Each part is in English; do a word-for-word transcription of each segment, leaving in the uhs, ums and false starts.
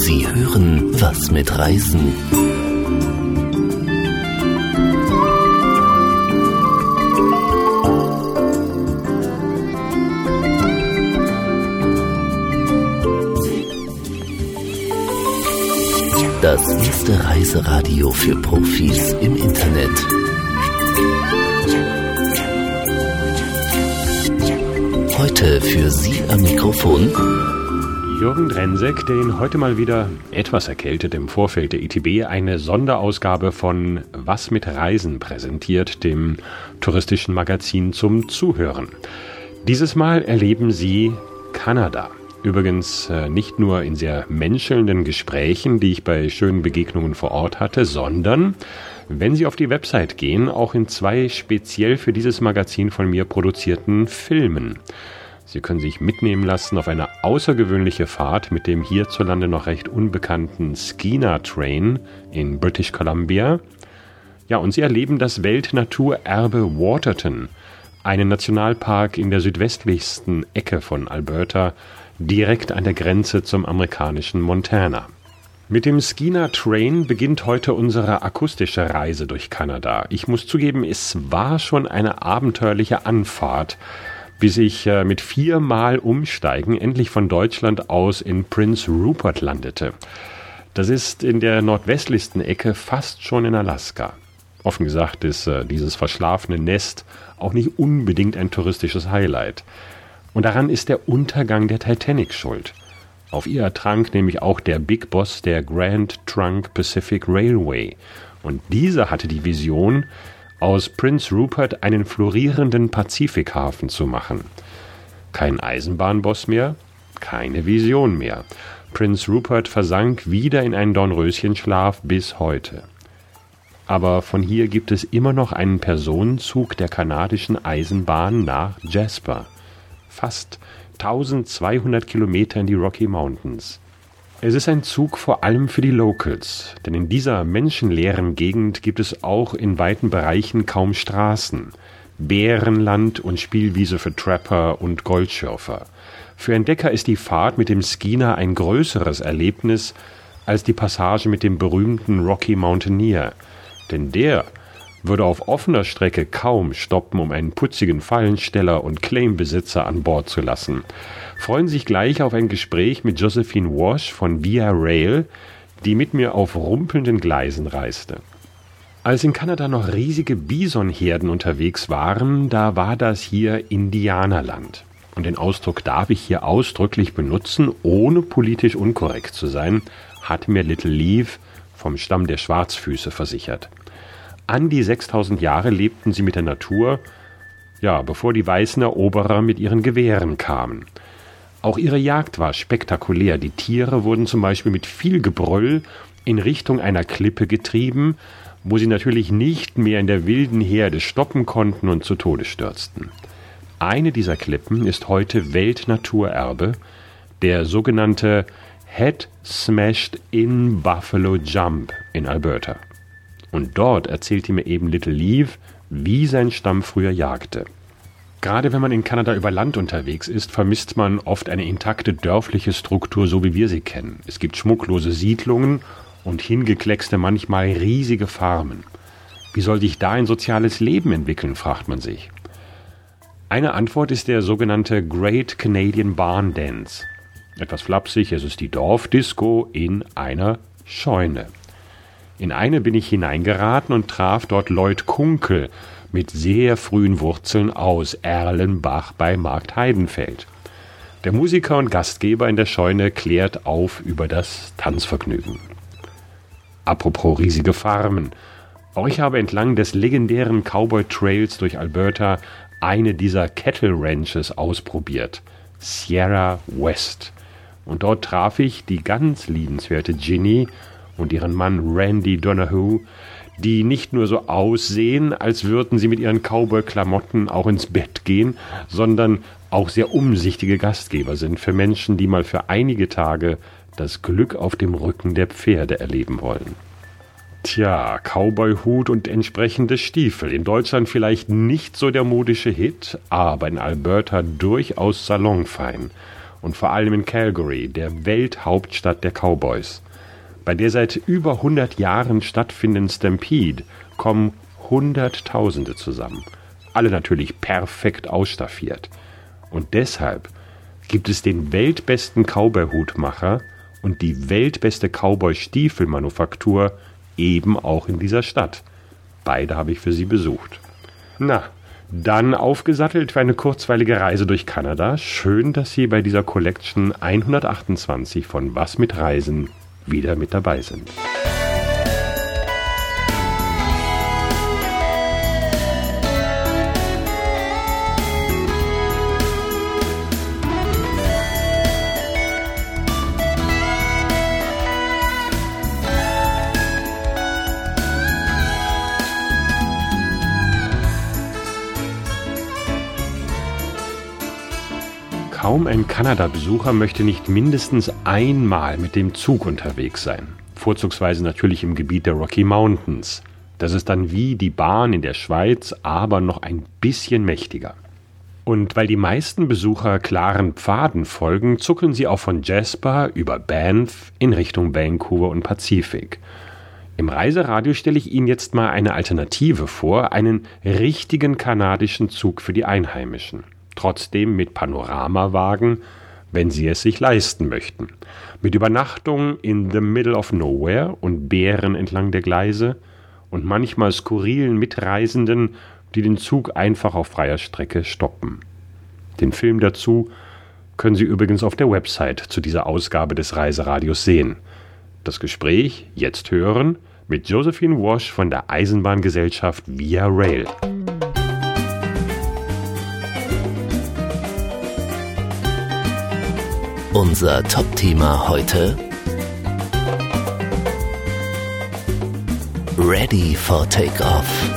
Sie hören was mit Reisen. Das erste Reiseradio für Profis im Internet. Heute für Sie am Mikrofon Jürgen Drensek, der Ihnen heute mal wieder etwas erkältet im Vorfeld der I T B eine Sonderausgabe von Was mit Reisen präsentiert, dem touristischen Magazin zum Zuhören. Dieses Mal erleben Sie Kanada. Übrigens äh, nicht nur in sehr menschelnden Gesprächen, die ich bei schönen Begegnungen vor Ort hatte, sondern, wenn Sie auf die Website gehen, auch in zwei speziell für dieses Magazin von mir produzierten Filmen. Sie können sich mitnehmen lassen auf eine außergewöhnliche Fahrt mit dem hierzulande noch recht unbekannten Skeena Train in British Columbia. Ja, und Sie erleben das Weltnaturerbe Waterton, einen Nationalpark in der südwestlichsten Ecke von Alberta, direkt an der Grenze zum amerikanischen Montana. Mit dem Skeena Train beginnt heute unsere akustische Reise durch Kanada. Ich muss zugeben, es war schon eine abenteuerliche Anfahrt, bis ich äh, mit viermal Umsteigen endlich von Deutschland aus in Prince Rupert landete. Das ist in der nordwestlichsten Ecke, fast schon in Alaska. Offen gesagt ist äh, dieses verschlafene Nest auch nicht unbedingt ein touristisches Highlight. Und daran ist der Untergang der Titanic schuld. Auf ihr ertrank nämlich auch der Big Boss der Grand Trunk Pacific Railway. Und dieser hatte die Vision, aus Prince Rupert einen florierenden Pazifikhafen zu machen. Kein Eisenbahnboss mehr, keine Vision mehr. Prince Rupert versank wieder in einen Dornröschenschlaf bis heute. Aber von hier gibt es immer noch einen Personenzug der kanadischen Eisenbahn nach Jasper. Fast eintausendzweihundert Kilometer in die Rocky Mountains. Es ist ein Zug vor allem für die Locals, denn in dieser menschenleeren Gegend gibt es auch in weiten Bereichen kaum Straßen, Bärenland und Spielwiese für Trapper und Goldschürfer. Für Entdecker ist die Fahrt mit dem Skeena ein größeres Erlebnis als die Passage mit dem berühmten Rocky Mountaineer, denn der würde auf offener Strecke kaum stoppen, um einen putzigen Fallensteller und Claimbesitzer an Bord zu lassen. Freuen sich gleich auf ein Gespräch mit Josephine Walsh von Via Rail, die mit mir auf rumpelnden Gleisen reiste. Als in Kanada noch riesige Bisonherden unterwegs waren, da war das hier Indianerland. Und den Ausdruck darf ich hier ausdrücklich benutzen, ohne politisch unkorrekt zu sein, hat mir Little Leaf vom Stamm der Schwarzfüße versichert. An die sechstausend Jahre lebten sie mit der Natur, ja, bevor die weißen Eroberer mit ihren Gewehren kamen. Auch ihre Jagd war spektakulär. Die Tiere wurden zum Beispiel mit viel Gebrüll in Richtung einer Klippe getrieben, wo sie natürlich nicht mehr in der wilden Herde stoppen konnten und zu Tode stürzten. Eine dieser Klippen ist heute Weltnaturerbe, der sogenannte Head Smashed in Buffalo Jump in Alberta. Und dort erzählte mir eben Little Leaf, wie sein Stamm früher jagte. Gerade wenn man in Kanada über Land unterwegs ist, vermisst man oft eine intakte dörfliche Struktur, so wie wir sie kennen. Es gibt schmucklose Siedlungen und hingekleckste, manchmal riesige Farmen. Wie soll sich da ein soziales Leben entwickeln, fragt man sich. Eine Antwort ist der sogenannte Great Canadian Barn Dance. Etwas flapsig, es ist die Dorfdisco in einer Scheune. In eine bin ich hineingeraten und traf dort Lloyd Kunkel mit sehr frühen Wurzeln aus Erlenbach bei Marktheidenfeld. Der Musiker und Gastgeber in der Scheune klärt auf über das Tanzvergnügen. Apropos riesige Farmen. Auch ich habe entlang des legendären Cowboy Trails durch Alberta eine dieser Cattle Ranches ausprobiert. Sierra West. Und dort traf ich die ganz liebenswerte Ginny und ihren Mann Randy Donahue, die nicht nur so aussehen, als würden sie mit ihren Cowboy-Klamotten auch ins Bett gehen, sondern auch sehr umsichtige Gastgeber sind für Menschen, die mal für einige Tage das Glück auf dem Rücken der Pferde erleben wollen. Tja, Cowboy-Hut und entsprechende Stiefel. In Deutschland vielleicht nicht so der modische Hit, aber in Alberta durchaus salonfein. und vor allem in Calgary, der Welthauptstadt der Cowboys. Bei der seit über hundert Jahren stattfindenden Stampede kommen Hunderttausende zusammen. Alle natürlich perfekt ausstaffiert. Und deshalb gibt es den weltbesten Cowboy-Hutmacher und die weltbeste Cowboy-Stiefelmanufaktur eben auch in dieser Stadt. Beide habe ich für Sie besucht. Na, dann aufgesattelt für eine kurzweilige Reise durch Kanada. Schön, dass Sie bei dieser Collection hundertachtundzwanzig von Was mit Reisen wieder mit dabei sind. Kaum ein Kanada-Besucher möchte nicht mindestens einmal mit dem Zug unterwegs sein. Vorzugsweise natürlich im Gebiet der Rocky Mountains. Das ist dann wie die Bahn in der Schweiz, aber noch ein bisschen mächtiger. Und weil die meisten Besucher klaren Pfaden folgen, zuckeln sie auch von Jasper über Banff in Richtung Vancouver und Pazifik. Im Reiseradio stelle ich Ihnen jetzt mal eine Alternative vor, einen richtigen kanadischen Zug für die Einheimischen. Trotzdem mit Panoramawagen, wenn Sie es sich leisten möchten. Mit Übernachtung in the middle of nowhere und Bären entlang der Gleise und manchmal skurrilen Mitreisenden, die den Zug einfach auf freier Strecke stoppen. Den Film dazu können Sie übrigens auf der Website zu dieser Ausgabe des Reiseradios sehen. Das Gespräch jetzt hören mit Josephine Wash von der Eisenbahngesellschaft Via Rail. Unser Top-Thema heute: Ready for Takeoff.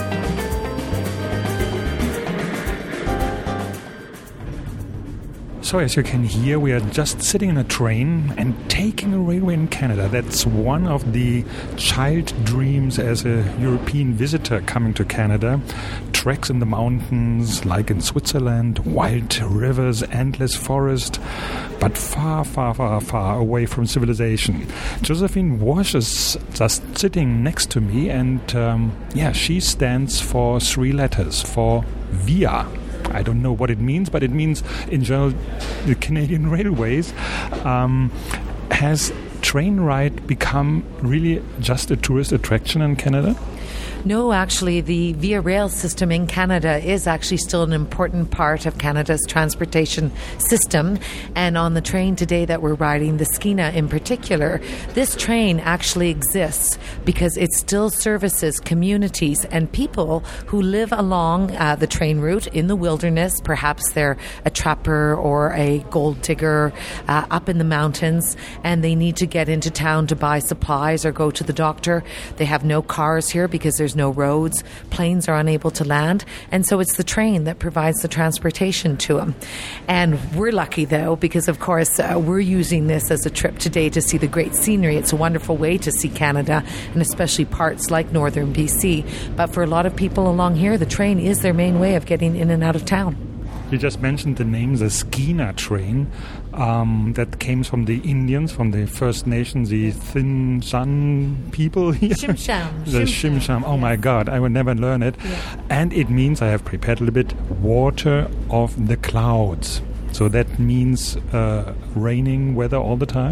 So as you can hear, we are just sitting in a train and taking a railway in Canada. That's one of the child dreams as a European visitor coming to Canada. Treks in the mountains, like in Switzerland, wild rivers, endless forest, but far, far, far, far away from civilization. Josephine Wash is just sitting next to me, and um, yeah, she stands for three letters, for Via. I don't know what it means, but it means, in general, the Canadian Railways. Um, has train ride become really just a tourist attraction in Canada? No, actually, the Via Rail system in Canada is actually still an important part of Canada's transportation system. And on the train today that we're riding, the Skeena in particular, this train actually exists because it still services communities and people who live along uh, the train route in the wilderness. Perhaps they're a trapper or a gold digger uh, up in the mountains, and they need to get into town to buy supplies or go to the doctor. They have no cars here because there's no roads. Planes are unable to land. And so it's the train that provides the transportation to them. And we're lucky, though, because, of course, uh, we're using this as a trip today to see the great scenery. It's a wonderful way to see Canada, and especially parts like northern B C. But for a lot of people along here, the train is their main way of getting in and out of town. You just mentioned the name, the Skeena train, um, that came from the Indians, from the First Nation, the Thin Shan people here. Shimsham. the Shimsham. Oh, yes. My God, I will never learn it. Yeah. And it means, I have prepared a little bit, water of the clouds. So that means uh, raining weather all the time?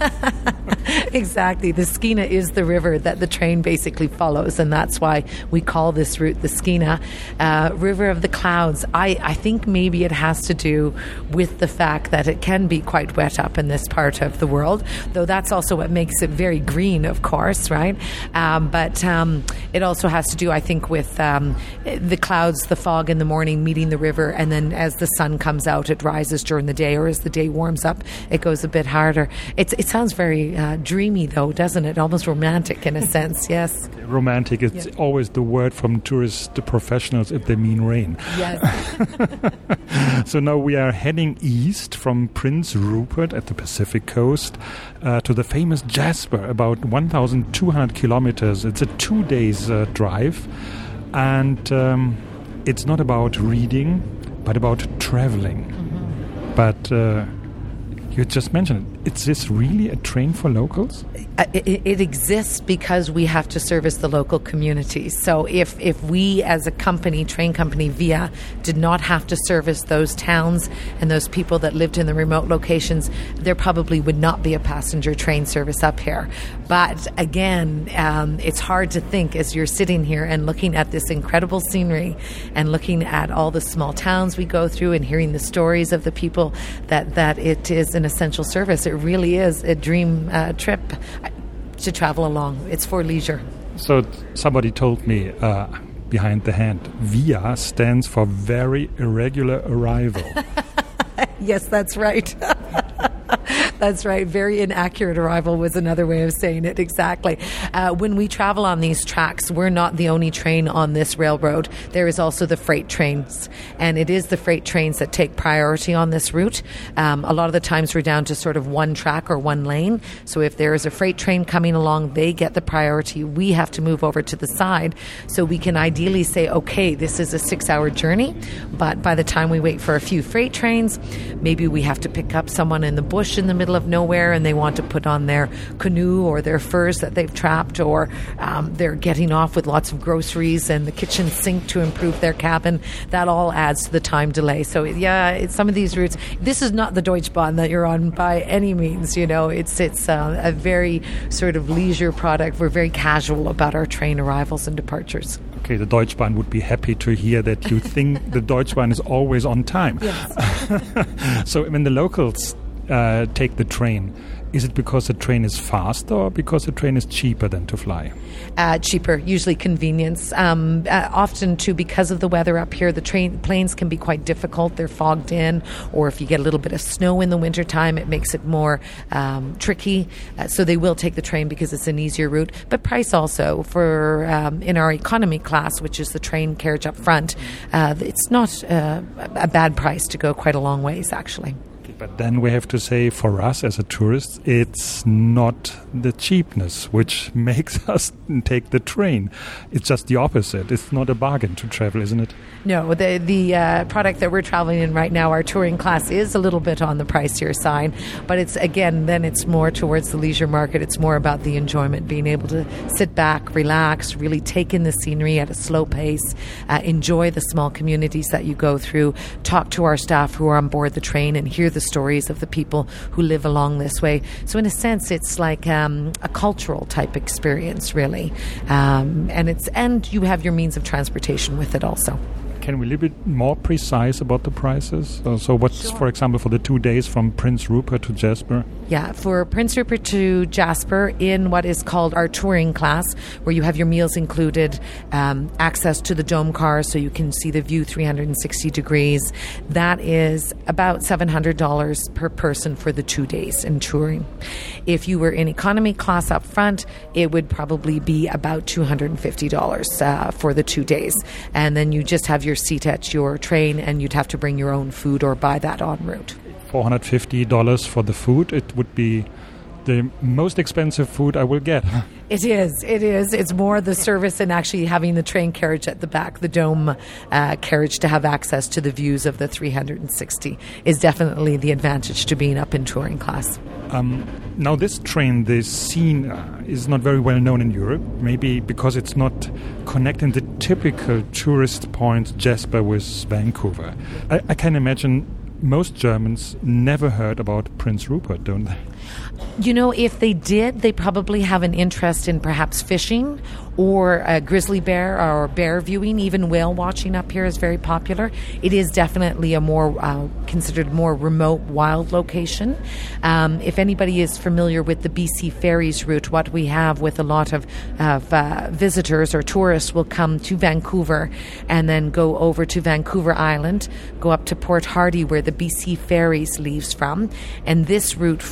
Exactly. The Skeena is the river that the train basically follows, and that's why we call this route the Skeena. Uh, river of the Clouds. I, I think maybe it has to do with the fact that it can be quite wet up in this part of the world, though that's also what makes it very green, of course, right? Um, but um, it also has to do, I think, with um, the clouds, the fog in the morning meeting the river, and then as the sun comes out, it rises during the day, or as the day warms up, it goes a bit harder. It's, it sounds very uh, dreamy, though, doesn't it? Almost romantic in a sense, yes. Romantic, it's yeah. always the word from tourist professionals if they mean rain. Yes. So now we are heading east from Prince Rupert at the Pacific coast uh, to the famous Jasper, about one thousand two hundred kilometers. It's a two days uh, drive, and um, it's not about reading, but about traveling. Mm-hmm. But uh, You just mentioned it. Is this really a train for locals? Uh, it, it exists because we have to service the local communities. So if, if we as a company, train company Via, did not have to service those towns and those people that lived in the remote locations, there probably would not be a passenger train service up here. But again, um, it's hard to think as you're sitting here and looking at this incredible scenery and looking at all the small towns we go through and hearing the stories of the people that, that it is an essential service. It really is a dream uh, trip to travel along. It's for leisure. So somebody told me uh, behind the hand, Via stands for very irregular arrival. Yes, that's right. That's right. Very inaccurate arrival was another way of saying it. Exactly. Uh, when we travel on these tracks, we're not the only train on this railroad. There is also the freight trains, and it is the freight trains that take priority on this route. Um, a lot of the times we're down to sort of one track or one lane. So if there is a freight train coming along, they get the priority. We have to move over to the side so we can ideally say, okay, this is a six-hour journey, but by the time we wait for a few freight trains, maybe we have to pick up someone in the bush in the middle of nowhere and they want to put on their canoe or their furs that they've trapped, or um, they're getting off with lots of groceries and the kitchen sink to improve their cabin. That all adds to the time delay. So yeah, it's some of these routes. This is not the Deutschbahn that you're on by any means. You know, it's it's uh, a very sort of leisure product. We're very casual about our train arrivals and departures. Okay, the Deutschbahn would be happy to hear that you think the Deutschbahn is always on time. Yes. So when the locals uh, take the train, is it because the train is faster or because the train is cheaper than to fly? Uh, cheaper, usually convenience. Um, uh, often, too, because of the weather up here, the train planes can be quite difficult. They're fogged in, or if you get a little bit of snow in the wintertime, it makes it more um, tricky. Uh, so they will take the train because it's an easier route. But price also, for um, in our economy class, which is the train carriage up front, uh, it's not uh, a bad price to go quite a long ways, actually. But then we have to say, for us as a tourist, it's not the cheapness which makes us take the train. It's just the opposite. It's not a bargain to travel, isn't it? No, the the uh, product that we're traveling in right now, our touring class, is a little bit on the pricier side. But it's, again, then it's more towards the leisure market. It's more about the enjoyment, being able to sit back, relax, really take in the scenery at a slow pace, uh, enjoy the small communities that you go through, talk to our staff who are on board the train and hear the stories of the people who live along this way. So in a sense, it's like um, a cultural type experience, really. Um, and it's and you have your means of transportation with it also. Can we be a little bit more precise about the prices? Uh, so what's, Sure. for example, for the two days from Prince Rupert to Jasper? Yeah, for Prince Rupert to Jasper in what is called our touring class, where you have your meals included, um, access to the dome car so you can see the view three hundred sixty degrees, that is about seven hundred dollars per person for the two days in touring. If you were in economy class up front, it would probably be about two hundred fifty dollars uh, for the two days. And then you just have your seat at your train and you'd have to bring your own food or buy that en route. four hundred fifty dollars for the food. It would be the most expensive food I will get. It is. It is. It's more the service and actually having the train carriage at the back, the dome uh, carriage, to have access to the views of the three hundred sixty is definitely the advantage to being up in touring class. Um, now, this train, this scene uh, is not very well known in Europe, maybe because it's not connecting the typical tourist point Jasper with Vancouver. I, I can imagine most Germans never heard about Prince Rupert, don't they? You know, if they did, they probably have an interest in perhaps fishing or a grizzly bear or bear viewing. Even whale watching up here is very popular. It is definitely a more uh, considered more remote, wild location. Um, if anybody is familiar with the B C Ferries route, what we have with a lot of, of uh, visitors or tourists will come to Vancouver and then go over to Vancouver Island, go up to Port Hardy where the B C Ferries leaves from. And this route from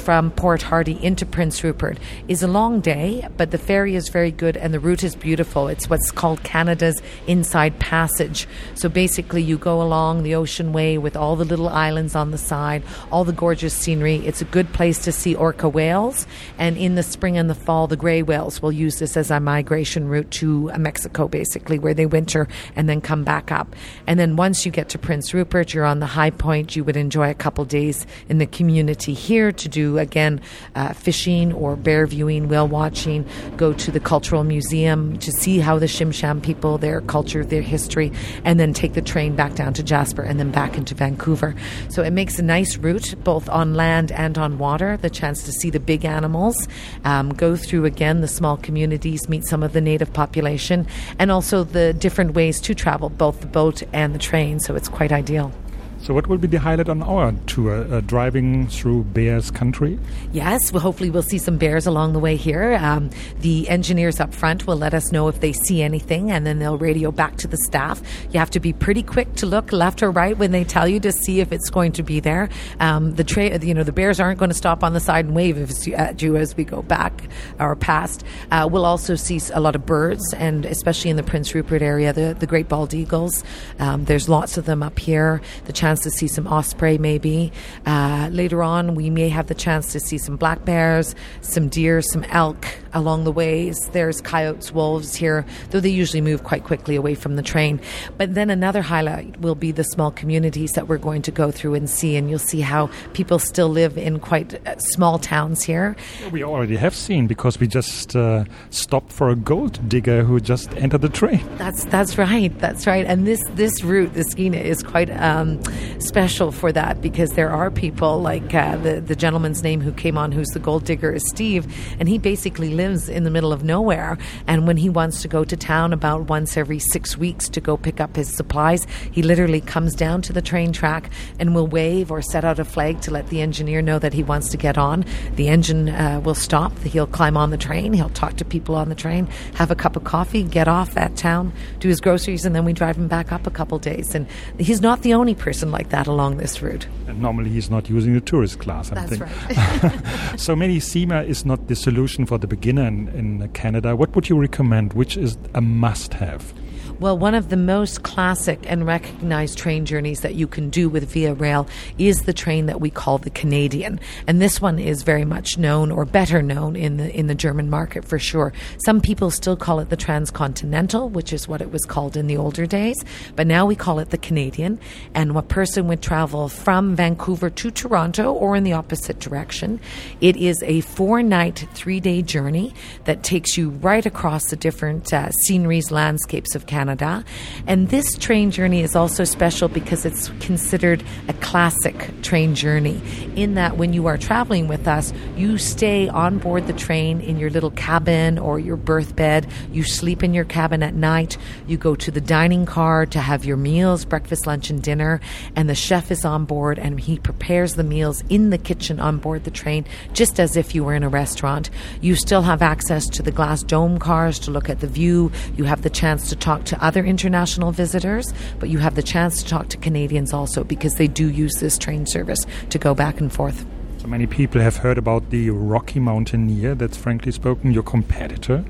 Port Hardy into Prince Rupert is a long day, but the ferry is very good and the route is beautiful. It's what's called Canada's Inside Passage. So basically you go along the Ocean Way with all the little islands on the side, all the gorgeous scenery. It's a good place to see orca whales, and in the spring and the fall the grey whales will use this as a migration route to Mexico, basically, where they winter and then come back up. And then once you get to Prince Rupert, you're on the high point. You would enjoy a couple days in the community here to do, again, uh, fishing or bear viewing, whale watching, go to the Cultural Museum to see how the Shimsham people, their culture, their history, and then take the train back down to Jasper and then back into Vancouver. So it makes a nice route, both on land and on water, the chance to see the big animals, um, go through, again, the small communities, meet some of the native population, and also the different ways to travel, both the boat and the train. So it's quite ideal. So what will be the highlight on our tour, uh, driving through Bears country? Yes, well, hopefully we'll see some bears along the way here. Um, the engineers up front will let us know if they see anything, and then they'll radio back to the staff. You have to be pretty quick to look left or right when they tell you to see if it's going to be there. Um, the tra- you know, the bears aren't going to stop on the side and wave if it's at you as we go back or past. Uh, we'll also see a lot of birds, and especially in the Prince Rupert area, the, the great bald eagles. Um, there's lots of them up here. The chance to see some osprey maybe. Uh, later on, we may have the chance to see some black bears, some deer, some elk along the ways. There's coyotes, wolves here, though they usually move quite quickly away from the train. But then another highlight will be the small communities that we're going to go through and see, and you'll see how people still live in quite uh, small towns here. We already have seen, because we just uh, stopped for a gold digger who just entered the train. That's that's right, that's right. And this, this route, the Skeena, is quite um, special for that, because there are people like uh, the, the gentleman's name who came on, who's the gold digger, is Steve, and he basically lives in the middle of nowhere. And when he wants to go to town about once every six weeks to go pick up his supplies, he literally comes down to the train track and will wave or set out a flag to let the engineer know that he wants to get on. The engine uh, will stop. He'll climb on the train. He'll talk to people on the train, have a cup of coffee, get off at town, do his groceries, and then we drive him back up a couple days. And he's not the only person like that along this route. And normally he's not using the tourist class, I That's think. right. So maybe SEMA is not the solution for the beginner in, in Canada. What would you recommend? Which is a must-have? Well, one of the most classic and recognized train journeys that you can do with Via Rail is the train that we call the Canadian. And this one is very much known, or better known, in the in the German market for sure. Some people still call it the Transcontinental, which is what it was called in the older days. But now we call it the Canadian. And a person would travel from Vancouver to Toronto or in the opposite direction. It is a four-night, three-day journey that takes you right across the different uh, sceneries, landscapes of Canada. Canada. And this train journey is also special because it's considered a classic train journey, in that when you are traveling with us, you stay on board the train in your little cabin or your berth bed. You sleep in your cabin at night. You go to the dining car to have your meals, breakfast, lunch, and dinner. And the chef is on board and he prepares the meals in the kitchen on board the train, just as if you were in a restaurant. You still have access to the glass dome cars to look at the view. You have the chance to talk to other international visitors, but you have the chance to talk to Canadians also, because they do use this train service to go back and forth. So many people have heard about the Rocky Mountaineer, that's frankly spoken your competitor,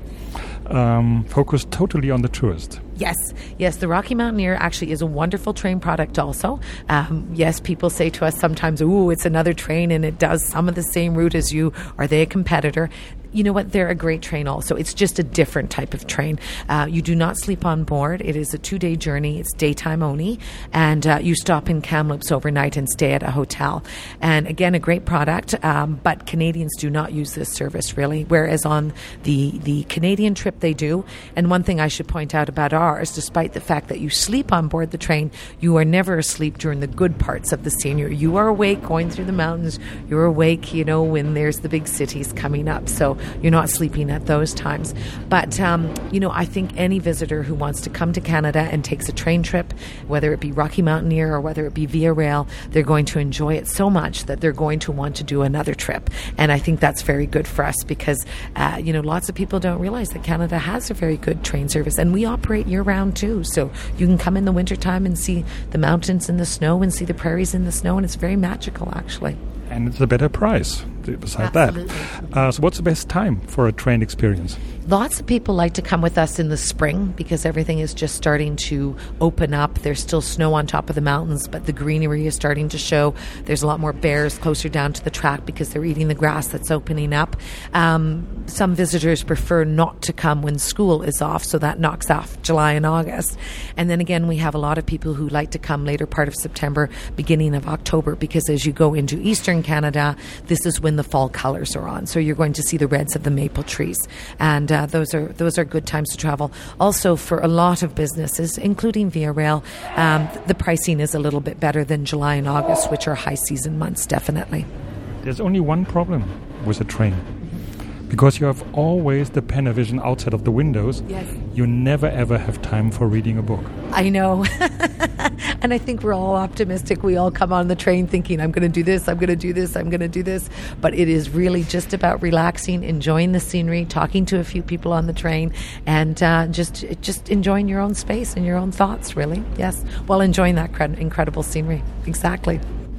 um, focused totally on the tourist. Yes, yes, the Rocky Mountaineer actually is a wonderful train product also. Um, yes, people say to us sometimes, ooh, it's another train and it does some of the same route as you. Are they a competitor? You know what? They're a great train also. It's just a different type of train. Uh, you do not sleep on board. It is a two-day journey. It's daytime only. And uh, you stop in Kamloops overnight and stay at a hotel. And again, a great product, um, but Canadians do not use this service really, whereas on the, the Canadian trip they do. And one thing I should point out about ours, despite the fact that you sleep on board the train, you are never asleep during the good parts of the scenery. You are awake going through the mountains. You're awake, you know, when there's the big cities coming up. So you're not sleeping at those times. But, um, you know, I think any visitor who wants to come to Canada and takes a train trip, whether it be Rocky Mountaineer or whether it be Via Rail, they're going to enjoy it so much that they're going to want to do another trip. And I think that's very good for us because, uh, you know, lots of people don't realize that Canada has a very good train service, and we operate year-round too. So you can come in the wintertime and see the mountains in the snow and see the prairies in the snow, and it's very magical, actually. And it's a better price beside Absolutely. that. Uh, so what's the best time for a train experience? Lots of people like to come with us in the spring because everything is just starting to open up. There's still snow on top of the mountains, but the greenery is starting to show. There's a lot more bears closer down to the track because they're eating the grass that's opening up. Um, some visitors prefer not to come when school is off, so that knocks off July and August. And then again, we have a lot of people who like to come later part of September, beginning of October, because as you go into eastern Canada, this is when the fall colors are on. So you're going to see the reds of the maple trees. And uh, those are those are good times to travel. Also, for a lot of businesses, including Via Rail, um, the pricing is a little bit better than July and August, which are high season months, definitely. There's only one problem with a train. Because you have always the Panavision outside of the windows, yes. You never ever have time for reading a book. I know. And I think we're all optimistic. We all come on the train thinking, I'm going to do this, I'm going to do this, I'm going to do this. But it is really just about relaxing, enjoying the scenery, talking to a few people on the train, and uh, just just enjoying your own space and your own thoughts, really. Yes, while enjoying that cred- incredible scenery. Exactly.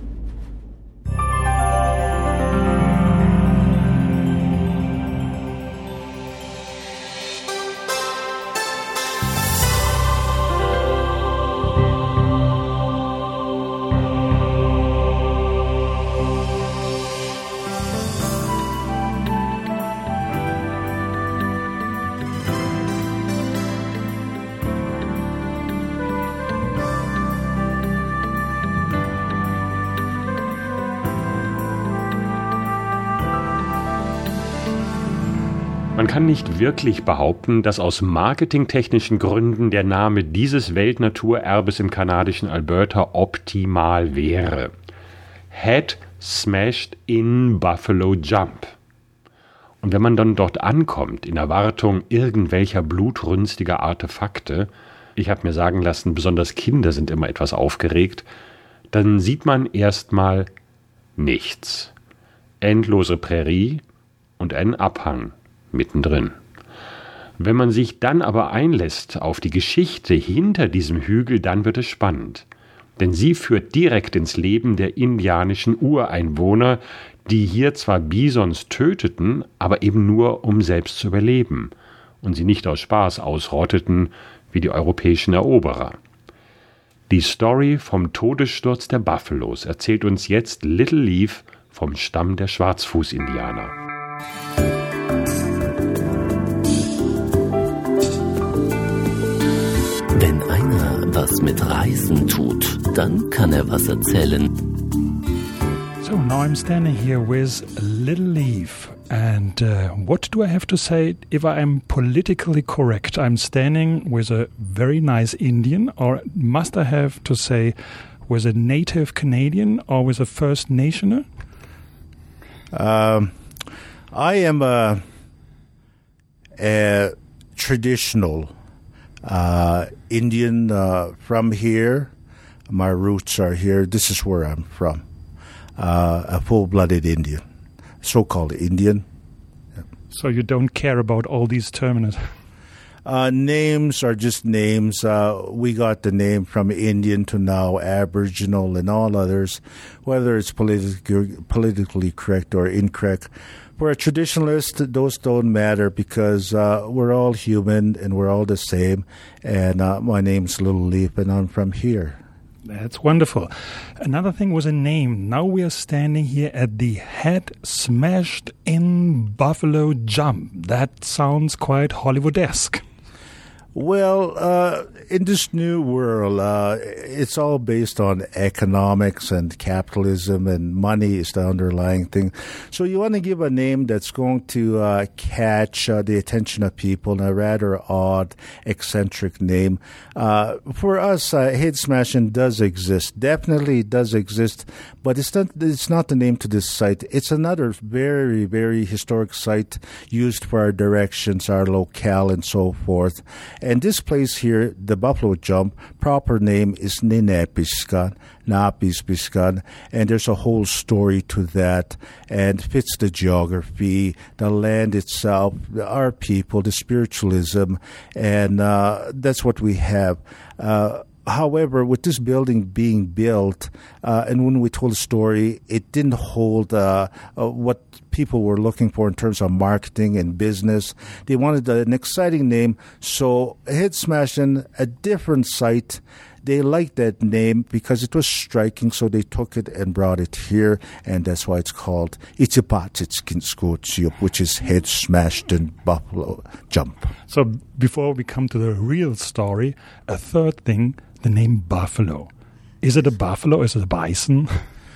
Man kann nicht wirklich behaupten, dass aus marketingtechnischen Gründen der Name dieses Weltnaturerbes im kanadischen Alberta optimal wäre. Head Smashed in Buffalo Jump. Und wenn man dann dort ankommt, in Erwartung irgendwelcher blutrünstiger Artefakte, ich habe mir sagen lassen, besonders Kinder sind immer etwas aufgeregt, dann sieht man erstmal nichts. Endlose Prärie und einen Abhang mittendrin. Wenn man sich dann aber einlässt auf die Geschichte hinter diesem Hügel, dann wird es spannend. Denn sie führt direkt ins Leben der indianischen Ureinwohner, die hier zwar Bisons töteten, aber eben nur, um selbst zu überleben und sie nicht aus Spaß ausrotteten, wie die europäischen Eroberer. Die Story vom Todessturz der Buffalos erzählt uns jetzt Little Leaf vom Stamm der Schwarzfuß-Indianer. Wenn einer was mit Reisen tut, dann kann er was erzählen. So now I'm standing here with Little Leaf. And uh, what do I have to say if I am politically correct? I'm standing with a very nice Indian, or must I have to say with a native Canadian or with a First Nationer? Um, I am a, a traditional uh, Indian uh, from here. My roots are here. This is where I'm from. Uh, a full-blooded Indian, so-called Indian. Yeah. So you don't care about all these terminus? Uh, names are just names. Uh, we got the name from Indian to now Aboriginal and all others, whether it's politically, politically correct or incorrect. For a traditionalist, those don't matter because uh, we're all human and we're all the same. And uh, my name's Little Leaf and I'm from here. That's wonderful. Another thing was a name. Now we are standing here at the Head Smashed in Buffalo Jump. That sounds quite Hollywood-esque. Well, uh, in this new world, uh, it's all based on economics and capitalism, and money is the underlying thing. So you want to give a name that's going to uh, catch uh, the attention of people in a rather odd, eccentric name. Uh, for us, uh, Head Smashing does exist. Definitely it does exist, but it's not, it's not the name to this site. It's another very, very historic site used for our directions, our locale, and so forth. And this place here, the Buffalo Jump, proper name is Ninapiskan, Napispiskan, and there's a whole story to that, and fits the geography, the land itself, our people, the spiritualism, and uh, that's what we have. Uh, however, with this building being built, uh, and when we told the story, it didn't hold uh, uh, what people were looking for in terms of marketing and business. They wanted an exciting name, so Head Smashed in a different site. They liked that name because it was striking, so they took it and brought it here, and that's why it's called Itipatitskintskotsyup, which is Head Smashed in Buffalo Jump. So before we come to the real story, a third thing, the name Buffalo. Is it a buffalo? Is it a bison?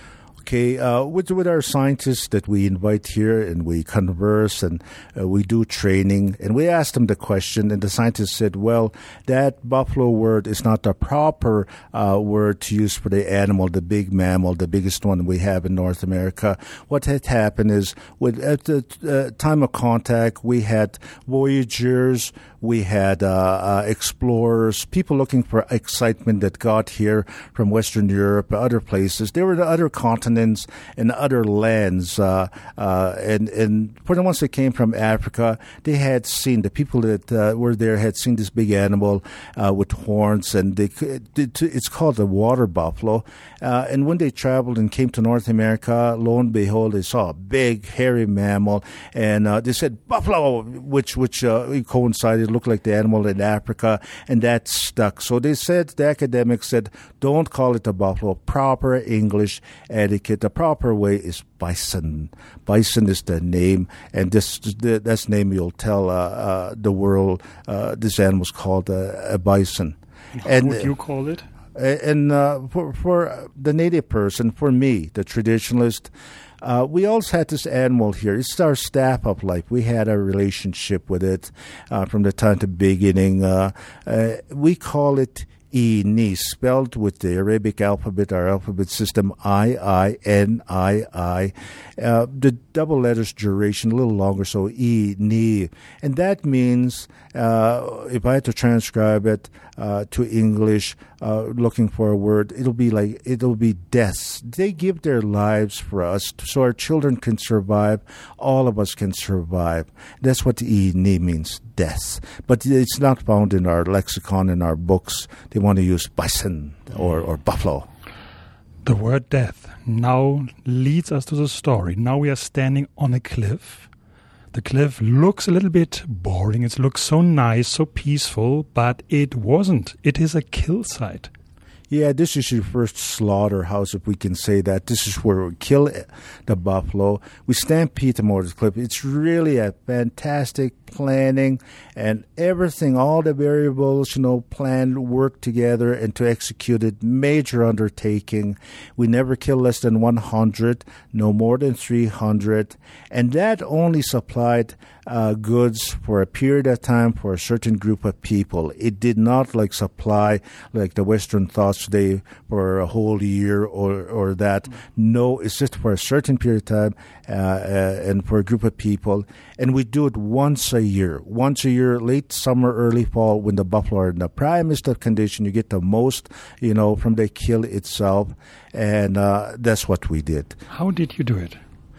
Okay, uh, with with our scientists that we invite here and we converse and uh, we do training, and we asked them the question, and the scientists said, well, that buffalo word is not the proper uh, word to use for the animal, the big mammal, the biggest one we have in North America. What had happened is, with, at the uh, time of contact, we had voyagers, we had uh, uh, explorers, people looking for excitement that got here from Western Europe, other places. There were the other continents and other lands, uh, uh, and and for the ones that came from Africa, they had seen, the people that uh, were there had seen this big animal uh, with horns, and they it's called the water buffalo. Uh, and when they traveled and came to North America, lo and behold, they saw a big hairy mammal, and uh, they said buffalo, which which uh, coincided, looked like the animal in Africa, and that stuck. So they said, the academics said, don't call it a buffalo. Proper English etiquette. The proper way is bison. Bison is the name, and this the, that's the name you'll tell uh, uh, the world. Uh, this animal's called a, a bison. How and would you call it? And uh, for for the native person, for me, the traditionalist, uh, we always had this animal here. It's our staff of life. We had a relationship with it uh, from the time to beginning. Uh, uh, we call it Ini, spelled with the Arabic alphabet, our alphabet system, I I N I I. Uh, the double letters duration a little longer, so Ini. And that means, uh, if I had to transcribe it uh, to English, uh, looking for a word, it'll be like, it'll be death. They give their lives for us so our children can survive, all of us can survive. That's what Ini means, death. But it's not found in our lexicon, in our books. They want to use bison or, or buffalo. The word death now leads us to the story. Now we are standing on a cliff. The cliff looks a little bit boring. It looks so nice, so peaceful, but it wasn't. It is a kill site. Yeah, this is your first slaughterhouse, if we can say that. This is where we kill the buffalo. We stampede them over the cliff. It's really a fantastic planning, and everything, all the variables, you know, planned, work together, and to execute it, major undertaking. We never kill less than one hundred, no more than three hundred, and that only supplied uh, goods for a period of time for a certain group of people. It did not like supply like the Western thoughts today for a whole year or, or that. No, it's just for a certain period of time uh, uh, and for a group of people. And we do it once a year. Once a year, late summer, early fall, when the buffalo are in the primest of condition, you get the most, you know, from the kill itself. And uh, that's what we did. How did you do it?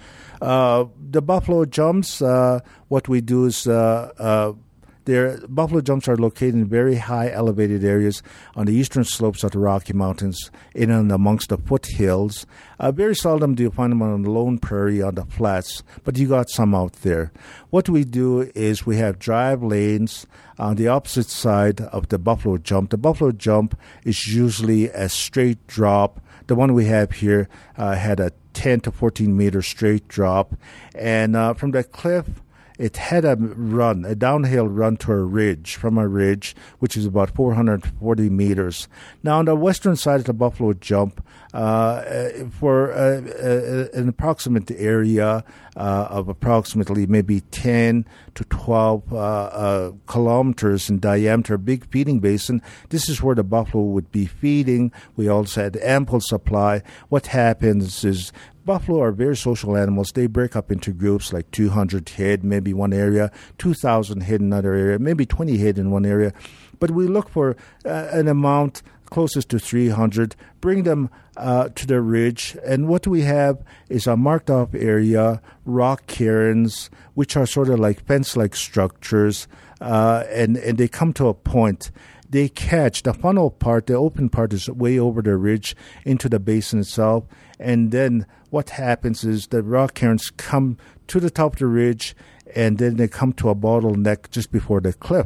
Uh, the buffalo jumps, uh, what we do is uh, uh, Their buffalo jumps are located in very high elevated areas on the eastern slopes of the Rocky Mountains, in and amongst the foothills. Uh, very seldom do you find them on the lone prairie on the flats, but you got some out there. What we do is we have drive lanes on the opposite side of the buffalo jump. The buffalo jump is usually a straight drop. The one we have here uh, had a ten to fourteen meter straight drop, and uh, from the cliff, it had a run, a downhill run to a ridge, from a ridge, which is about four hundred forty meters. Now, on the western side of the buffalo jump, uh, for uh, uh, an approximate area uh, of approximately maybe ten to twelve uh, uh, kilometers in diameter, big feeding basin, this is where the buffalo would be feeding. We also had ample supply. What happens is, buffalo are very social animals. They break up into groups like two hundred head, maybe one area, two thousand head in another area, maybe twenty head in one area. But we look for uh, an amount closest to three hundred, bring them uh, to the ridge. And what we have is a marked off area, rock cairns, which are sort of like fence-like structures, uh, and, and they come to a point. they catch the funnel part. The open part is way over the ridge into the basin itself, and then what happens is the rock cairns come to the top of the ridge, and then they come to a bottleneck just before the cliff.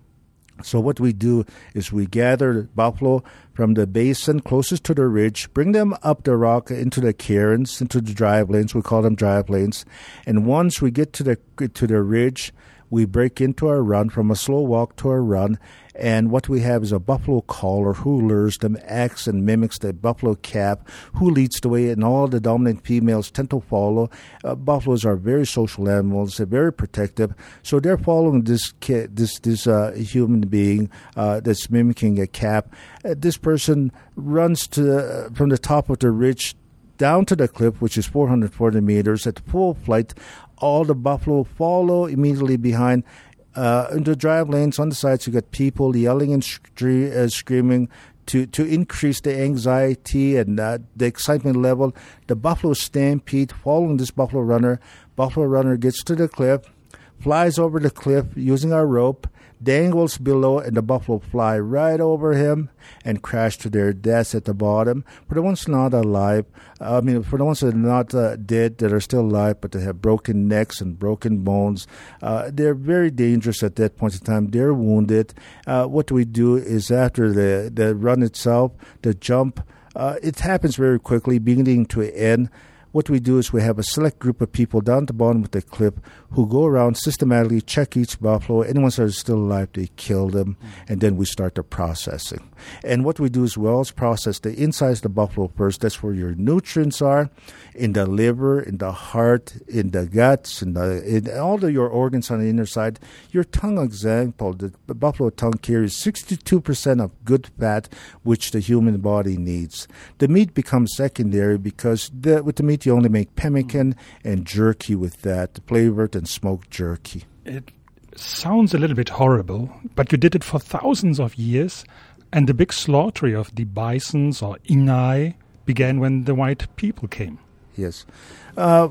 So what we do is we gather buffalo from the basin closest to the ridge, bring them up the rock into the cairns, into the drive lanes. We call them drive lanes. And once we get to the to the ridge, we break into our run from a slow walk to a run. And what we have is a buffalo caller who lures them, acts and mimics the buffalo calf, who leads the way, and all the dominant females tend to follow. Uh, buffaloes are very social animals; they're very protective, so they're following this ca- this this uh, human being uh, that's mimicking a calf. Uh, this person runs to uh, from the top of the ridge down to the cliff, which is four hundred forty meters at full flight. All the buffalo follow immediately behind. Uh, in the drive lanes on the sides, you got people yelling and scre- uh, screaming to, to increase the anxiety and uh, the excitement level. The buffalo stampede following this buffalo runner. Buffalo runner gets to the cliff, flies over the cliff using our rope, dangles below, and the buffalo fly right over him and crash to their deaths at the bottom. For the ones not alive, I mean, for the ones that are not uh, dead, that are still alive, but they have broken necks and broken bones, uh, they're very dangerous at that point in time. They're wounded. Uh, what we do is after the, the run itself, the jump, uh, it happens very quickly, beginning to end. What we do is we have a select group of people down at the bottom of the cliff who go around systematically, check each buffalo. Anyone that is still alive, they kill them, and then we start the processing. And what we do is we always process the insides of the buffalo first. That's where your nutrients are, in the liver, in the heart, in the guts, in, the, in all of your organs on the inner side. Your tongue example, the buffalo tongue carries sixty-two percent of good fat, which the human body needs. The meat becomes secondary because the, with the meat you only make pemmican and jerky with that, flavored and smoked jerky. It sounds a little bit horrible, but you did it for thousands of years, and the big slaughtering of the bisons or ingai began when the white people came. Yes. Uh,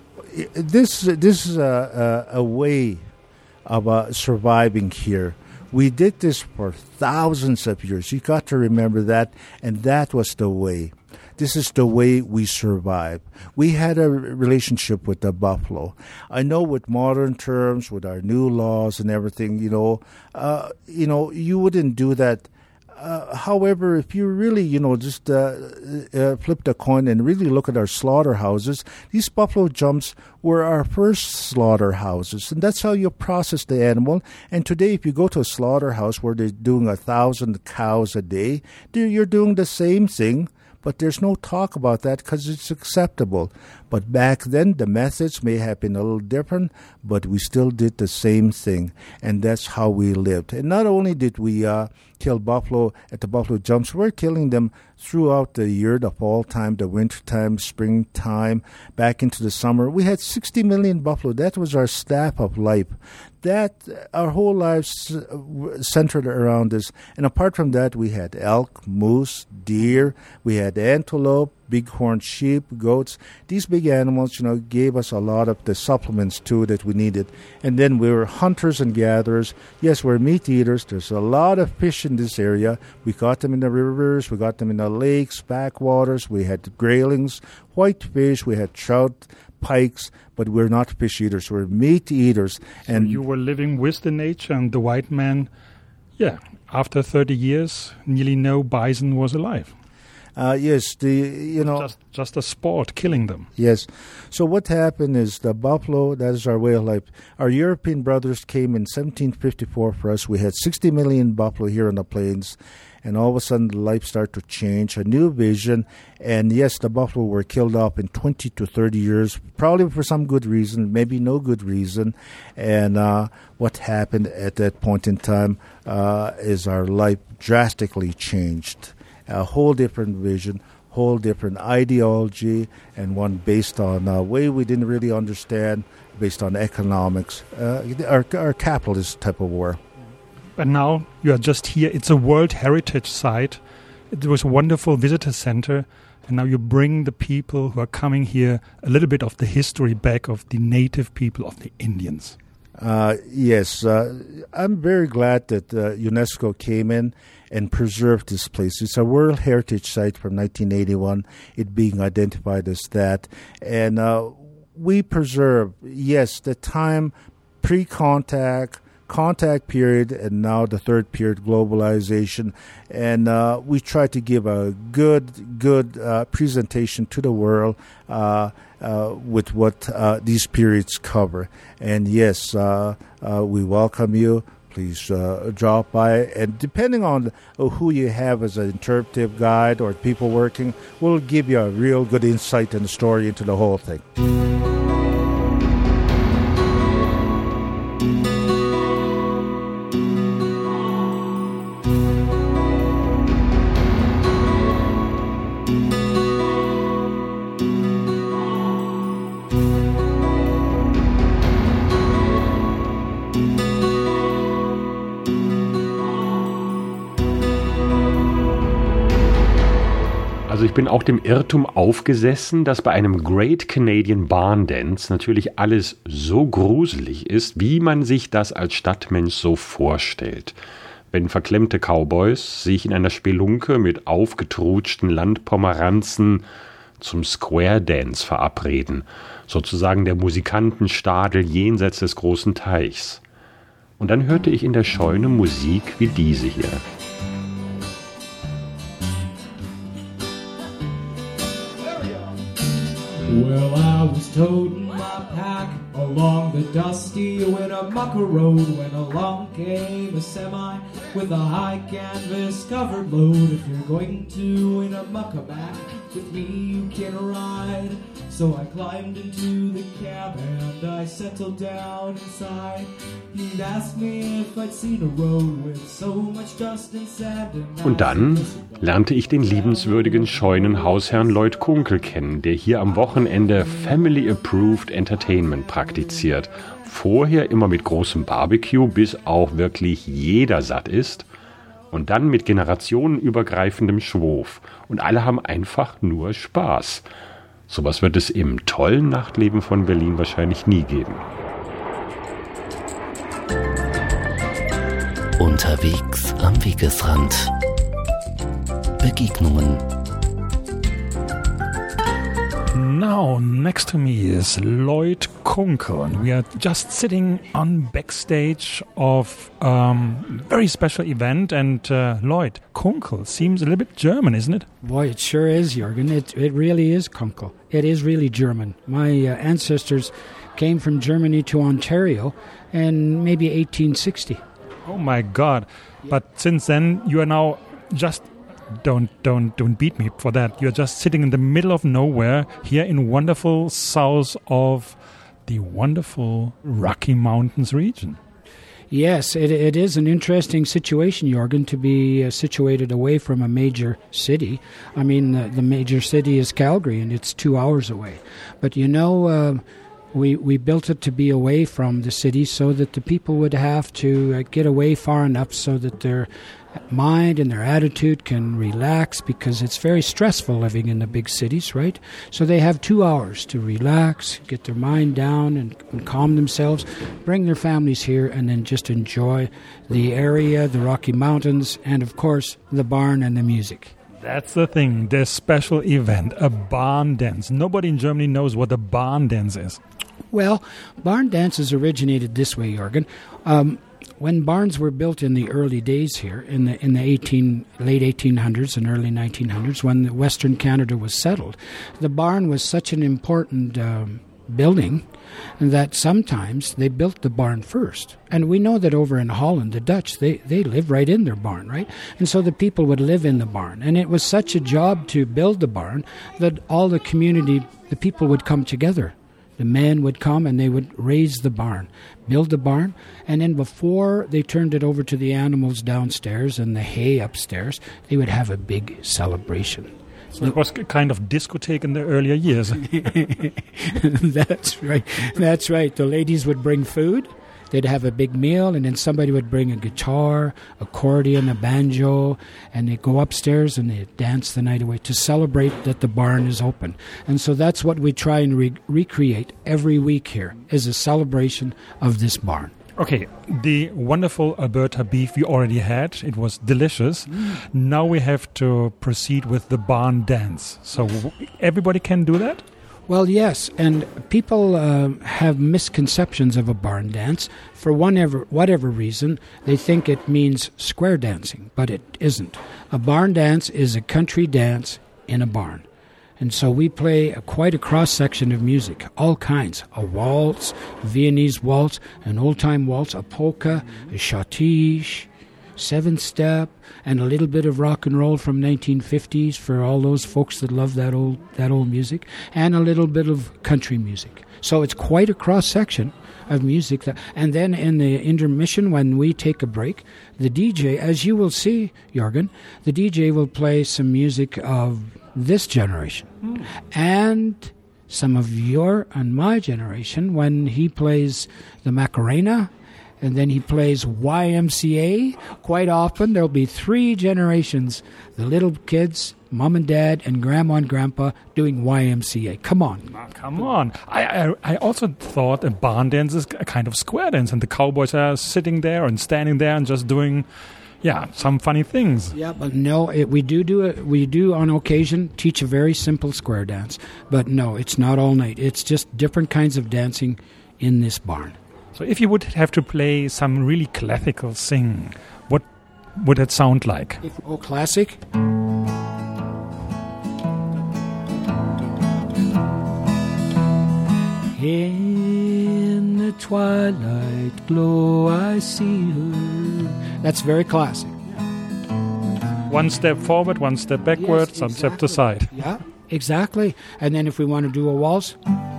this this is a, a, a way of uh, surviving here. We did this for thousands of years. You got to remember that, and that was the way. This is the way we survive. We had a relationship with the buffalo. I know with modern terms, with our new laws and everything, you know, uh, you know, you wouldn't do that. Uh, however, if you really, you know, just uh, uh, flip the coin and really look at our slaughterhouses, these buffalo jumps were our first slaughterhouses, and that's how you process the animal. And today, if you go to a slaughterhouse where they're doing a thousand cows a day, you're doing the same thing. But there's no talk about that because it's acceptable. But back then, the methods may have been a little different, but we still did the same thing. And that's how we lived. And not only did we uh, kill buffalo at the buffalo jumps, we're killing them throughout the year, the fall time, the winter time, spring time, back into the summer. We had sixty million buffalo. That was our staff of life. That, our whole lives centered around this. And apart from that, we had elk, moose, deer, we had antelope, bighorn sheep, goats. These big animals, you know, gave us a lot of the supplements too that we needed. And then we were hunters and gatherers. Yes, we're meat eaters. There's a lot of fish in this area. We got them in the rivers. We got them in the lakes, backwaters. We had graylings, whitefish. We had trout, pikes, but we're not fish eaters. We're meat eaters. So and you were living with the nature, and the white man, yeah, after thirty years, nearly no bison was alive. Uh, yes, the you know just just a sport, killing them. Yes. So what happened is the buffalo. That is our way of life. Our European brothers came in seventeen fifty-four for us. We had sixty million buffalo here on the plains, and all of a sudden life started to change. A new vision, and yes, the buffalo were killed off in twenty to thirty years, probably for some good reason, maybe no good reason. And uh, what happened at that point in time uh, is our life drastically changed. A whole different vision, whole different ideology, and one based on a way we didn't really understand, based on economics, uh, our, our capitalist type of war. But now you are just here. It's a World Heritage Site. It was a wonderful visitor center. And now you bring the people who are coming here a little bit of the history back of the native people, of the Indians. Uh, yes, uh, I'm very glad that uh, UNESCO came in and preserved this place. It's a World Heritage Site from nineteen eighty-one, it being identified as that. And uh, we preserve, yes, the time pre-contact, contact period, and now the third period, globalization. And uh, we try to give a good, good uh, presentation to the world uh, uh, with what uh, these periods cover. And yes, uh, uh, we welcome you. Please uh, drop by. And depending on who you have as an interpretive guide or people working, we'll give you a real good insight and story into the whole thing. Also ich bin auch dem Irrtum aufgesessen, dass bei einem Great Canadian Barn Dance natürlich alles so gruselig ist, wie man sich das als Stadtmensch so vorstellt. Wenn verklemmte Cowboys sich in einer Spelunke mit aufgetrutschten Landpomeranzen zum Square Dance verabreden, sozusagen der Musikantenstadel jenseits des großen Teichs. Und dann hörte ich in der Scheune Musik wie diese hier. Well, I was toting my pack along the dusty Winnemucca Road when along came a semi with a high canvas covered load. If you're going to Winnemucca back with me, you can ride. So I climbed into the cab and I settled down inside. He'd asked me if I'd seen a road with so much dust and sand. And Und dann lernte ich den liebenswürdigen Scheunenhausherrn Lloyd Kunkel kennen, der hier am Wochenende Family Approved Entertainment praktiziert. Vorher immer mit großem Barbecue, bis auch wirklich jeder satt ist. Und dann mit generationenübergreifendem Schwof. Und alle haben einfach nur Spaß. Sowas wird es im tollen Nachtleben von Berlin wahrscheinlich nie geben. Unterwegs am Wegesrand. Begegnungen. Now, next to me is Lloyd Kunkel, and we are just sitting on backstage of a um, very special event. And uh, Lloyd, Kunkel seems a little bit German, isn't it? Boy, it sure is, Jürgen. It, it really is Kunkel. It is really German. My uh, ancestors came from Germany to Ontario in maybe eighteen sixty. Oh my God! But since then, you are now just. Don't don't don't beat me for that. You're just sitting in the middle of nowhere here in wonderful south of the wonderful Rocky Mountains region. Yes, it, it is an interesting situation, Jürgen, to be uh, situated away from a major city. I mean, the, the major city is Calgary, and it's two hours away. But you know, uh, we we built it to be away from the city so that the people would have to uh, get away far enough so that their mind and their attitude can relax, because it's very stressful living in the big cities, right? So they have two hours to relax, get their mind down and, and calm themselves, bring their families here, and then just enjoy the area, the Rocky Mountains, and of course the barn and the music. That's the thing, this special event, a barn dance. Nobody in Germany knows what a barn dance is. Well, barn dances originated this way, Jürgen. Um, When barns were built in the early days here, in the in the eighteen late eighteen hundreds and early nineteen hundreds, when the Western Canada was settled, the barn was such an important um, building that sometimes they built the barn first. And we know that over in Holland, the Dutch, they, they live right in their barn, right? And so the people would live in the barn. And it was such a job to build the barn that all the community, the people would come together. The men would come and they would raise the barn, build the barn, and then before they turned it over to the animals downstairs and the hay upstairs, they would have a big celebration. So it was a kind of discotheque in the earlier years. That's right. That's right. The ladies would bring food. They'd have a big meal, and then somebody would bring a guitar, accordion, a banjo, and they'd go upstairs and they'd dance the night away to celebrate that the barn is open. And so that's what we try and re- recreate every week here, is a celebration of this barn. Okay, the wonderful Alberta beef we already had. It was delicious. Mm. Now we have to proceed with the barn dance. So everybody can do that? Well, yes, and people uh, have misconceptions of a barn dance. For whatever, whatever reason, they think it means square dancing, but it isn't. A barn dance is a country dance in a barn. And so we play a, quite a cross-section of music, all kinds. A waltz, a Viennese waltz, an old-time waltz, a polka, a schottische, seven-step, and a little bit of rock and roll from nineteen fifties for all those folks that love that old that old music, and a little bit of country music. So it's quite a cross-section of music. That, and then in the intermission, when we take a break, the D J, as you will see, Jorgen, the D J will play some music of this generation mm. and some of your and my generation when he plays the Macarena, and then he plays Y M C A. Quite often there'll be three generations, the little kids, mom and dad, and grandma and grandpa doing Y M C A. Come on. Oh, come on. I, I I also thought a barn dance is a kind of square dance, and the cowboys are sitting there and standing there and just doing Yeah, some funny things. Yeah, but no, it, we do do it. We do on occasion teach a very simple square dance, but no, it's not all night. It's just different kinds of dancing in this barn. So, if you would have to play some really classical sing, what would it sound like? If, oh, classic. In the twilight glow, I see her. That's very classic. One step forward, one step backward, yes, some exactly. step to side. Yeah, exactly. And then if we want to do a waltz.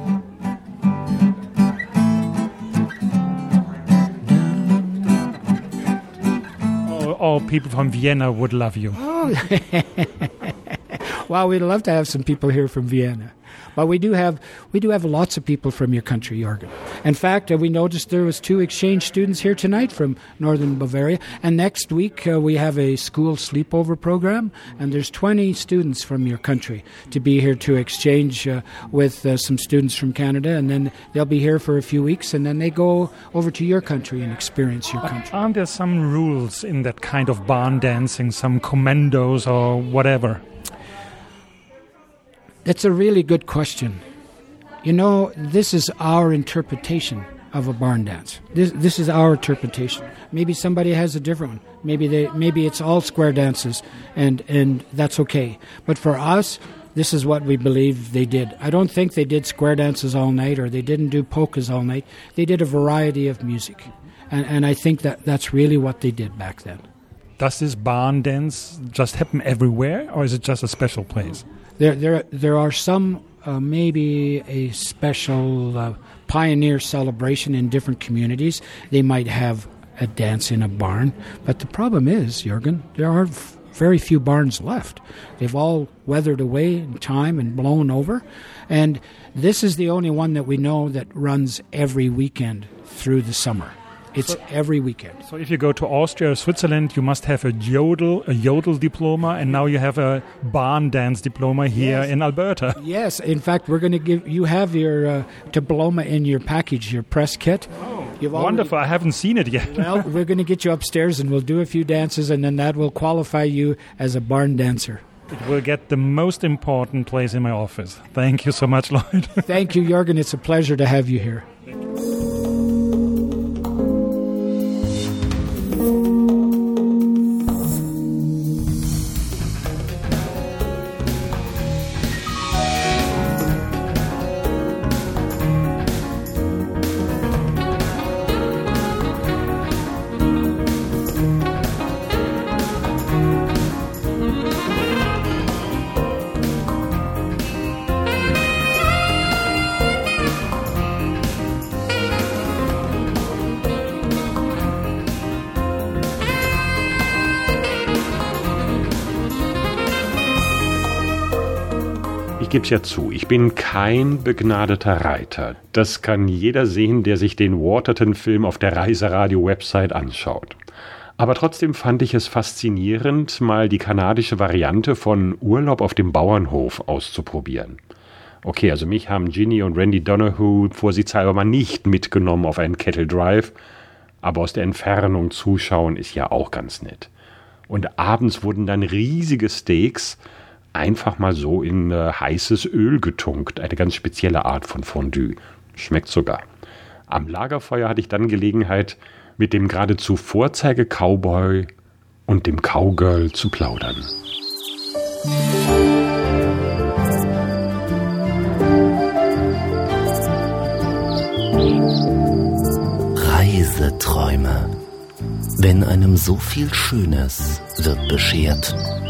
Oh, all people from Vienna would love you. Oh. Well, we'd love to have some people here from Vienna. But we do have we do have lots of people from your country, Jorgen. In fact, uh, we noticed there was two exchange students here tonight from Northern Bavaria. And next week uh, we have a school sleepover program, and there's twenty students from your country to be here to exchange uh, with uh, some students from Canada. And then they'll be here for a few weeks, and then they go over to your country and experience your country. Aren't there some rules in that kind of barn dancing, some commandos or whatever? That's a really good question. You know, this is our interpretation of a barn dance. This this is our interpretation. Maybe somebody has a different one. Maybe they maybe it's all square dances, and, and that's okay. But for us, this is what we believe they did. I don't think they did square dances all night, or they didn't do polkas all night. They did a variety of music. And, and I think that that's really what they did back then. Does this barn dance just happen everywhere, or is it just a special place? There, there, there are some, uh, maybe a special uh, pioneer celebration in different communities. They might have a dance in a barn. But the problem is, Jorgen, there are f- very few barns left. They've all weathered away in time and blown over. And this is the only one that we know that runs every weekend through the summer. It's so, every weekend. So if you go to Austria or Switzerland, you must have a yodel, a yodel diploma, and now you have a barn dance diploma here yes. in Alberta. Yes, in fact, we're going to give you have your uh, diploma in your package, your press kit. Oh, You've wonderful! Already, I haven't seen it yet. Well, we're going to get you upstairs, and we'll do a few dances, and then that will qualify you as a barn dancer. It will get the most important place in my office. Thank you so much, Lloyd. Thank you, Jorgen. It's a pleasure to have you here. Thank you. Ich gebe es ja zu, ich bin kein begnadeter Reiter. Das kann jeder sehen, der sich den Waterton-Film auf der Reiseradio-Website anschaut. Aber trotzdem fand ich es faszinierend, mal die kanadische Variante von Urlaub auf dem Bauernhof auszuprobieren. Okay, also mich haben Ginny und Randy Donahue vorsichtshalber mal nicht mitgenommen auf einen Kettle Drive, aber aus der Entfernung zuschauen ist ja auch ganz nett. Und abends wurden dann riesige Steaks einfach mal so in äh, heißes Öl getunkt. Eine ganz spezielle Art von Fondue. Schmeckt sogar. Am Lagerfeuer hatte ich dann Gelegenheit, mit dem geradezu Vorzeige-Cowboy und dem Cowgirl zu plaudern. Reiseträume. Wenn einem so viel Schönes wird beschert.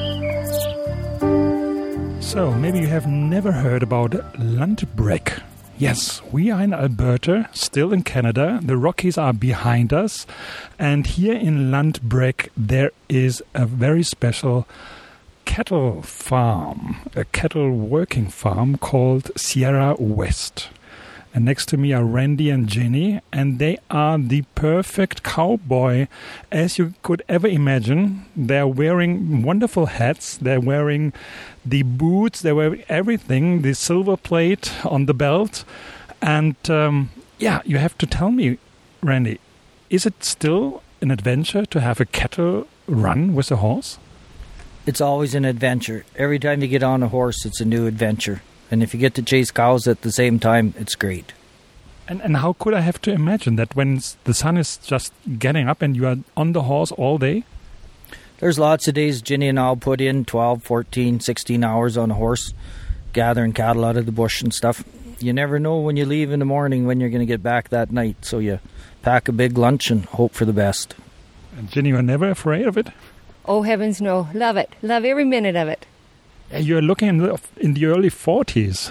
So, maybe you have never heard about Lundbrek. Yes, we are in Alberta, still in Canada. The Rockies are behind us. And here in Lundbrek, there is a very special cattle farm, a cattle working farm called Sierra West. And next to me are Randy and Jenny, and they are the perfect cowboy as you could ever imagine. They're wearing wonderful hats, they're wearing the boots, they're wearing everything, the silver plate on the belt. And um, yeah, you have to tell me, Randy, is it still an adventure to have a cattle run with a horse? It's always an adventure. Every time you get on a horse, it's a new adventure. And if you get to chase cows at the same time, it's great. And and how could I have to imagine that when the sun is just getting up and you are on the horse all day? There's lots of days Ginny and I'll put in twelve, fourteen, sixteen hours on a horse, gathering cattle out of the bush and stuff. You never know when you leave in the morning when you're going to get back that night. So you pack a big lunch and hope for the best. And Ginny, you're never afraid of it? Oh, heavens no. Love it. Love every minute of it. You're looking in the, in the early forties.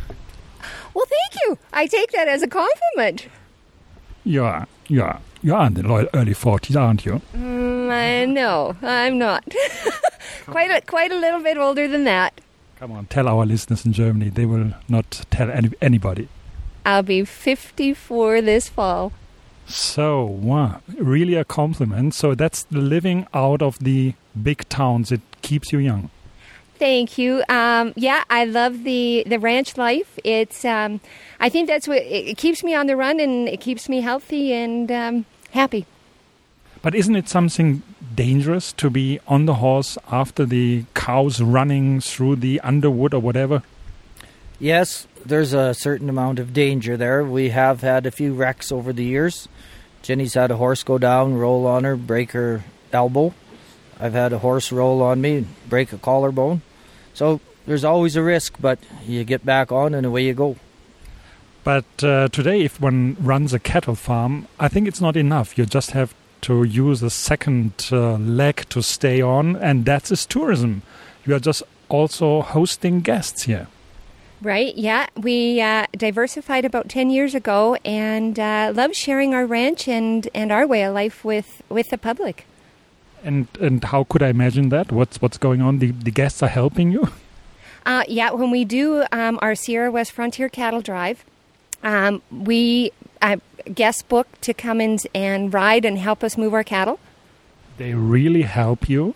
Well, thank you. I take that as a compliment. You are, you are, you are in the early forties, aren't you? Mm, I know. I'm not. quite a, quite a little bit older than that. Come on, tell our listeners in Germany. They will not tell any, anybody. I'll be fifty-four this fall. So, wow, really a compliment. So that's the living out of the big towns. It keeps you young. Thank you. Um, yeah, I love the, the ranch life. It's um, I think that's what it, it keeps me on the run, and it keeps me healthy and um, happy. But isn't it something dangerous to be on the horse after the cows running through the underwood or whatever? Yes, there's a certain amount of danger there. We have had a few wrecks over the years. Jenny's had a horse go down, roll on her, break her elbow. I've had a horse roll on me, break a collarbone. So there's always a risk, but you get back on and away you go. But uh, today, if one runs a cattle farm, I think it's not enough. You just have to use a second uh, leg to stay on, and that is tourism. You are just also hosting guests here. Right, yeah. We uh, diversified about ten years ago and uh, love sharing our ranch and, and our way of life with, with the public. And and how could I imagine that? What's what's going on? The the guests are helping you? Uh, yeah, when we do um, our Sierra West Frontier Cattle Drive, um, we uh, guest book to come in and ride and help us move our cattle. They really help you?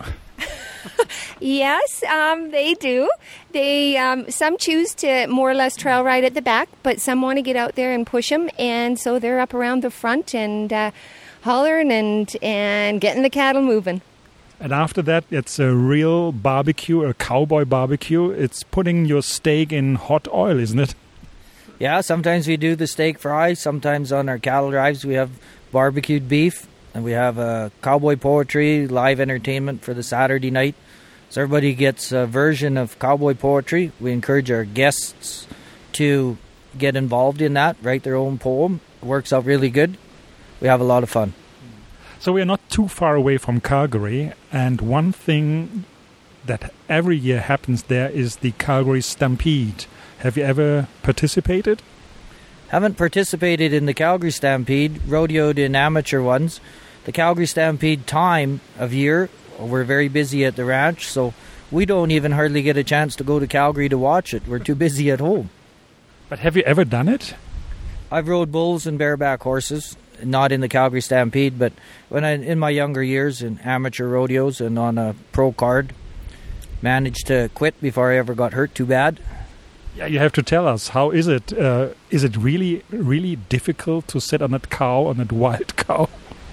Yes, um, they do. They um, some choose to more or less trail ride at the back, but some want to get out there and push them, and so they're up around the front and uh, hollering and, and getting the cattle moving. And after that, it's a real barbecue, a cowboy barbecue. It's putting your steak in hot oil, isn't it? Yeah, sometimes we do the steak fry. Sometimes on our cattle drives we have barbecued beef. And we have a cowboy poetry, live entertainment for the Saturday night. So everybody gets a version of cowboy poetry. We encourage our guests to get involved in that, write their own poem. It works out really good. We have a lot of fun. So we are not too far away from Calgary. And one thing that every year happens there is the Calgary Stampede. Have you ever participated? Haven't participated in the Calgary Stampede, rodeoed in amateur ones. The Calgary Stampede time of year, we're very busy at the ranch, so we don't even hardly get a chance to go to Calgary to watch it. We're too busy at home. But have you ever done it? I've rode bulls and bareback horses, not in the Calgary Stampede, but when I, in my younger years in amateur rodeos and on a pro card, managed to quit before I ever got hurt too bad. Yeah, you have to tell us, how is it? Uh, is it really, really difficult to sit on that cow, on that wild cow?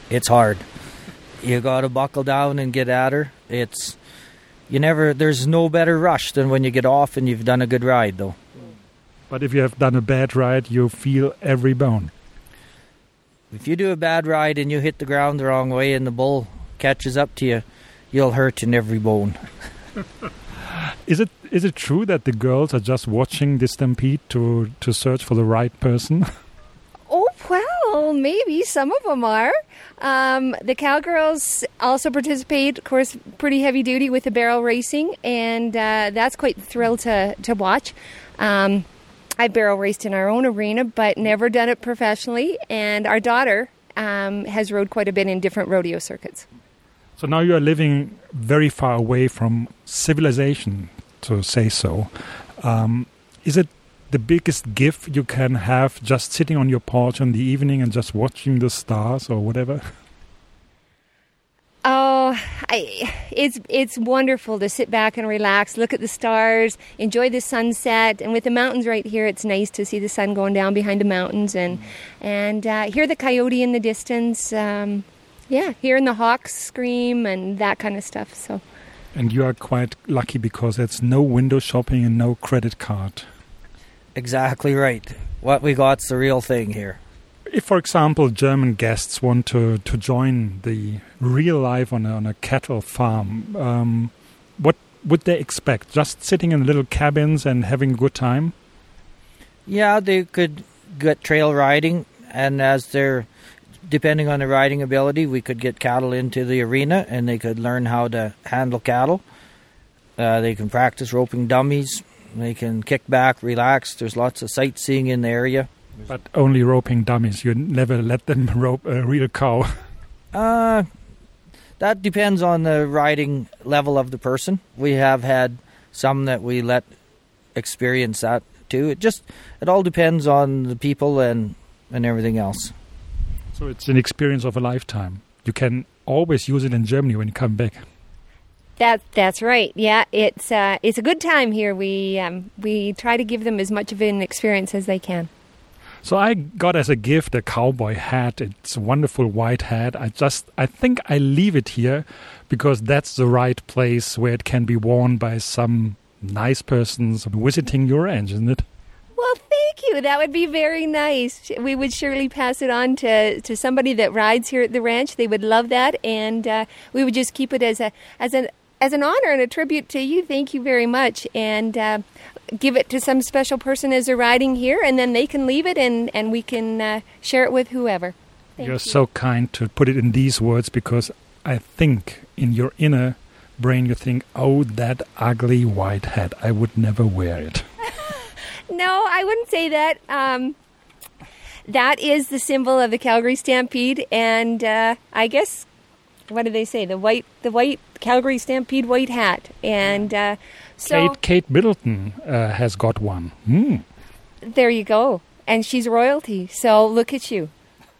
it's hard. You got to buckle down and get at her. It's you never. There's no better rush than when you get off and you've done a good ride, though. But if you have done a bad ride, you feel every bone. If you do a bad ride and you hit the ground the wrong way and the bull catches up to you, you'll hurt in every bone. Is it is it true that the girls are just watching the stampede to, to search for the right person? Oh, well, maybe. Some of them are. Um, the cowgirls also participate, of course, pretty heavy duty with the barrel racing, and uh, that's quite the thrill to, to watch. Um, I barrel raced in our own arena, but never done it professionally, and our daughter um, has rode quite a bit in different rodeo circuits. So now you are living very far away from civilization, to say so. Um, is it the biggest gift you can have just sitting on your porch in the evening and just watching the stars or whatever? Oh, I, it's it's wonderful to sit back and relax, look at the stars, enjoy the sunset, and with the mountains right here, it's nice to see the sun going down behind the mountains and and uh, hear the coyote in the distance. Um, yeah, hearing the hawks scream and that kind of stuff. So. And you are quite lucky because it's no window shopping and no credit card. Exactly right. What we got's the real thing here. If, for example, German guests want to, to join the real life on a, on a cattle farm, um, what would they expect? Just sitting in little cabins and having a good time? Yeah, they could get trail riding, and as they're, depending on their riding ability, we could get cattle into the arena and they could learn how to handle cattle. Uh, they can practice roping dummies. They can kick back, relax. There's lots of sightseeing in the area. But only roping dummies. You never let them rope a real cow. Uh, that depends on the riding level of the person. We have had some that we let experience that too. It just, it all depends on the people and, and everything else. So it's an experience of a lifetime. You can always use it in Germany when you come back. That that's right. Yeah, it's uh, it's a good time here. We um, we try to give them as much of an experience as they can. So I got as a gift a cowboy hat. It's a wonderful white hat. I just I think I leave it here because that's the right place where it can be worn by some nice persons visiting your ranch, isn't it? Well, thank you. That would be very nice. We would surely pass it on to, to somebody that rides here at the ranch. They would love that, and uh, we would just keep it as a as an as an honor and a tribute to you. Thank you very much, and uh, give it to some special person as they're riding here, and then they can leave it, and and we can uh, share it with whoever. Thank You're you. so kind to put it in these words because I think in your inner brain you think, oh, that ugly white hat, I would never wear it. No, I wouldn't say that. Um, that is the symbol of the Calgary Stampede, and uh, I guess, what do they say? The white, the white Calgary Stampede white hat, and uh, so Kate, Kate Middleton uh, has got one. Mm. There you go, and she's royalty. So look at you.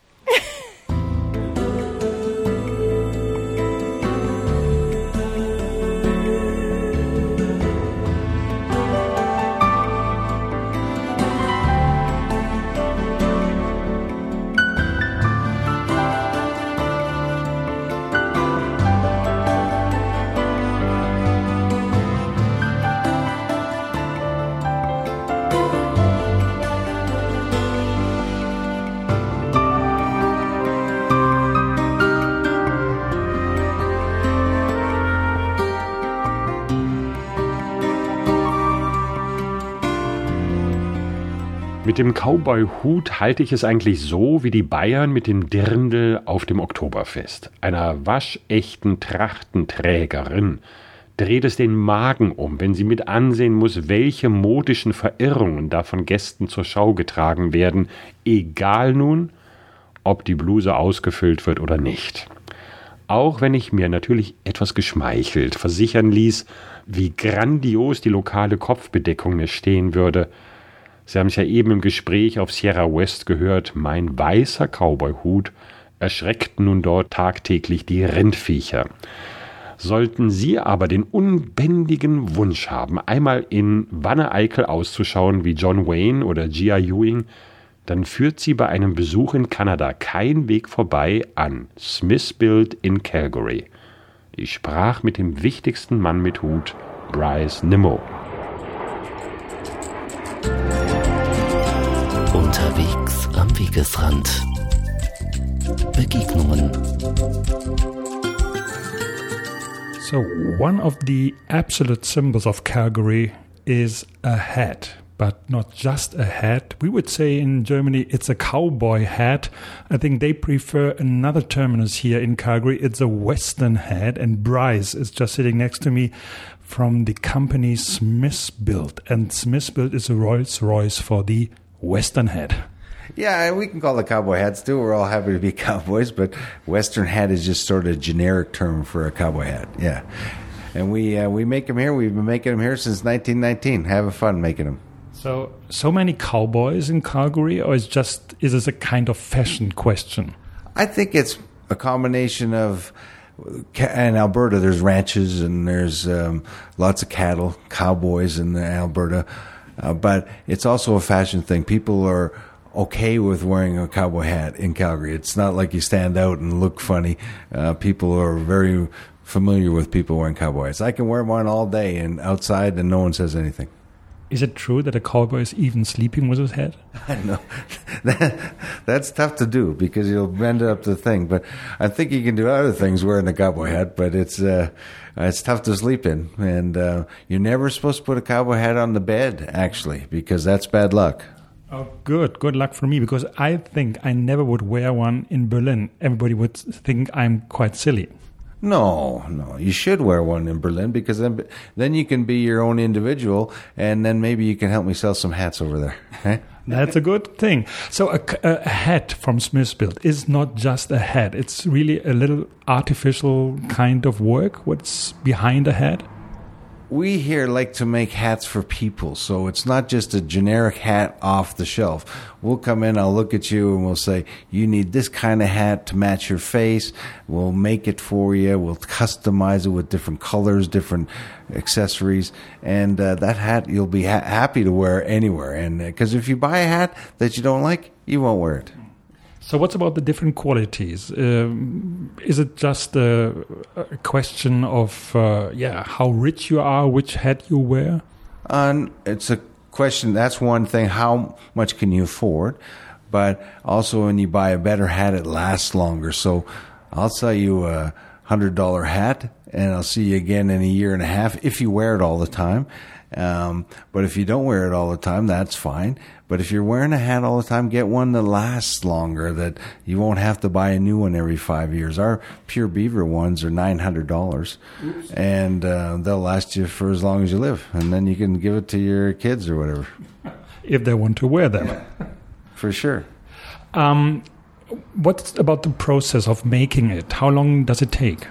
Mit dem Cowboy-Hut halte ich es eigentlich so wie die Bayern mit dem Dirndl auf dem Oktoberfest. Einer waschechten Trachtenträgerin dreht es den Magen um, wenn sie mit ansehen muss, welche modischen Verirrungen da von Gästen zur Schau getragen werden, egal nun, ob die Bluse ausgefüllt wird oder nicht. Auch wenn ich mir natürlich etwas geschmeichelt versichern ließ, wie grandios die lokale Kopfbedeckung mir stehen würde. Sie haben es ja eben im Gespräch auf Sierra West gehört, mein weißer Cowboy-Hut erschreckt nun dort tagtäglich die Rindviecher. Sollten Sie aber den unbändigen Wunsch haben, einmal in Wanne-Eickel auszuschauen wie John Wayne oder G I Ewing, dann führt Sie bei einem Besuch in Kanada kein Weg vorbei an Smithsbilt in Calgary. Ich sprach mit dem wichtigsten Mann mit Hut, Bryce Nimmo. Unterwegs am Wegesrand. Begegnungen. So, one of the absolute symbols of Calgary is a hat, but not just a hat. We would say in Germany it's a cowboy hat. I think they prefer another terminus here in Calgary. It's a Western hat, and Bryce is just sitting next to me from the company Smithsbilt. And Smithsbilt is a Rolls-Royce for the Western hat. Yeah, we can call it cowboy hats too. We're all happy to be cowboys, but Western hat is just sort of a generic term for a cowboy hat. Yeah, and we uh, we make them here. We've been making them here since nineteen nineteen. Having fun making them. So, so many cowboys in Calgary, or is just is this a kind of fashion question? I think it's a combination of. In Alberta, there's ranches and there's um, lots of cattle, cowboys in Alberta, uh, but it's also a fashion thing. People are okay with wearing a cowboy hat in Calgary. It's not like you stand out and look funny. Uh, people are very familiar with people wearing cowboy hats. I can wear one all day and outside and no one says anything. Is it true that a cowboy is even sleeping with his hat? I know. that, that's tough to do because you'll bend up the thing. But I think you can do other things wearing a cowboy hat, but it's uh, it's tough to sleep in. And uh, you're never supposed to put a cowboy hat on the bed, actually, because that's bad luck. Oh, good. Good luck for me, because I think I never would wear one in Berlin. Everybody would think I'm quite silly. No, no. You should wear one in Berlin because then then you can be your own individual, and then maybe you can help me sell some hats over there. Okay? That's a good thing. So a, a hat from Smithsbilt is not just a hat. It's really a little artificial kind of work. What's behind a hat? We here like to make hats for people, so it's not just a generic hat off the shelf. We'll come in, I'll look at you, and we'll say, you need this kind of hat to match your face. We'll make it for you. We'll customize it with different colors, different accessories, and uh, that hat you'll be ha- happy to wear anywhere. And because uh, if you buy a hat that you don't like, you won't wear it. So what's about the different qualities? Um, is it just a, a question of, uh, yeah, how rich you are, which hat you wear? Um, it's a question, that's one thing, how much can you afford? But also when you buy a better hat, it lasts longer. So I'll sell you a one hundred dollars hat, and I'll see you again in a year and a half if you wear it all the time. Um, but if you don't wear it all the time, that's fine. But if you're wearing a hat all the time, get one that lasts longer, that you won't have to buy a new one every five years. Our Pure Beaver ones are nine hundred dollars, Oops. and uh, they'll last you for as long as you live. And then you can give it to your kids or whatever. If they want to wear them. For sure. Um, what's about the process of making it? How long does it take?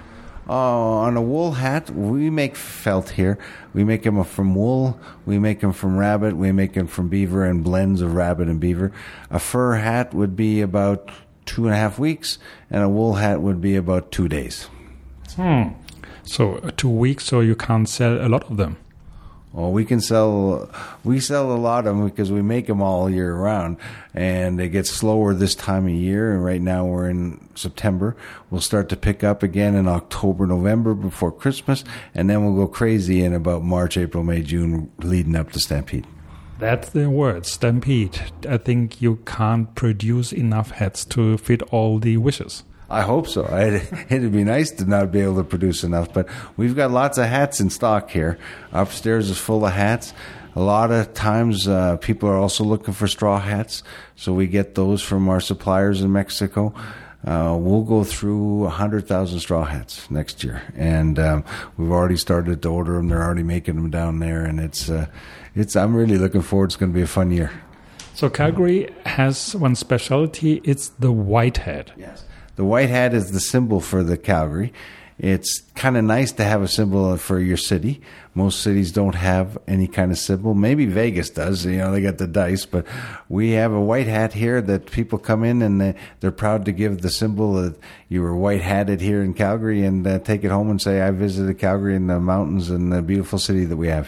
Uh, on a wool hat, we make felt here. We make them from wool, we make them from rabbit, we make them from beaver and blends of rabbit and beaver. A fur hat would be about two and a half weeks, and a wool hat would be about two days. Hmm. So uh, two weeks, so you can't sell a lot of them. Well, we can sell, we sell a lot of them because we make them all year round, and it gets slower this time of year. And right now we're in September. We'll start to pick up again in October, November before Christmas, and then we'll go crazy in about March, April, May, June, leading up to Stampede. That's the word, Stampede. I think you can't produce enough hats to fit all the wishes. I hope so. I'd, it'd be nice to not be able to produce enough, but we've got lots of hats in stock here. Upstairs is full of hats. A lot of times uh, people are also looking for straw hats, so we get those from our suppliers in Mexico. Uh, we'll go through one hundred thousand straw hats next year, and um, we've already started to order them. They're already making them down there, and it's uh, it's. I'm really looking forward. It's going to be a fun year. So Calgary has one specialty. It's the white hat. Yes. The white hat is the symbol for the Calgary. It's kind of nice to have a symbol for your city. Most cities don't have any kind of symbol. Maybe Vegas does. You know, they got the dice. But we have a white hat here that people come in and they, they're proud to give the symbol that you were white-hatted here in Calgary and uh, take it home and say, I visited Calgary and the mountains and the beautiful city that we have here.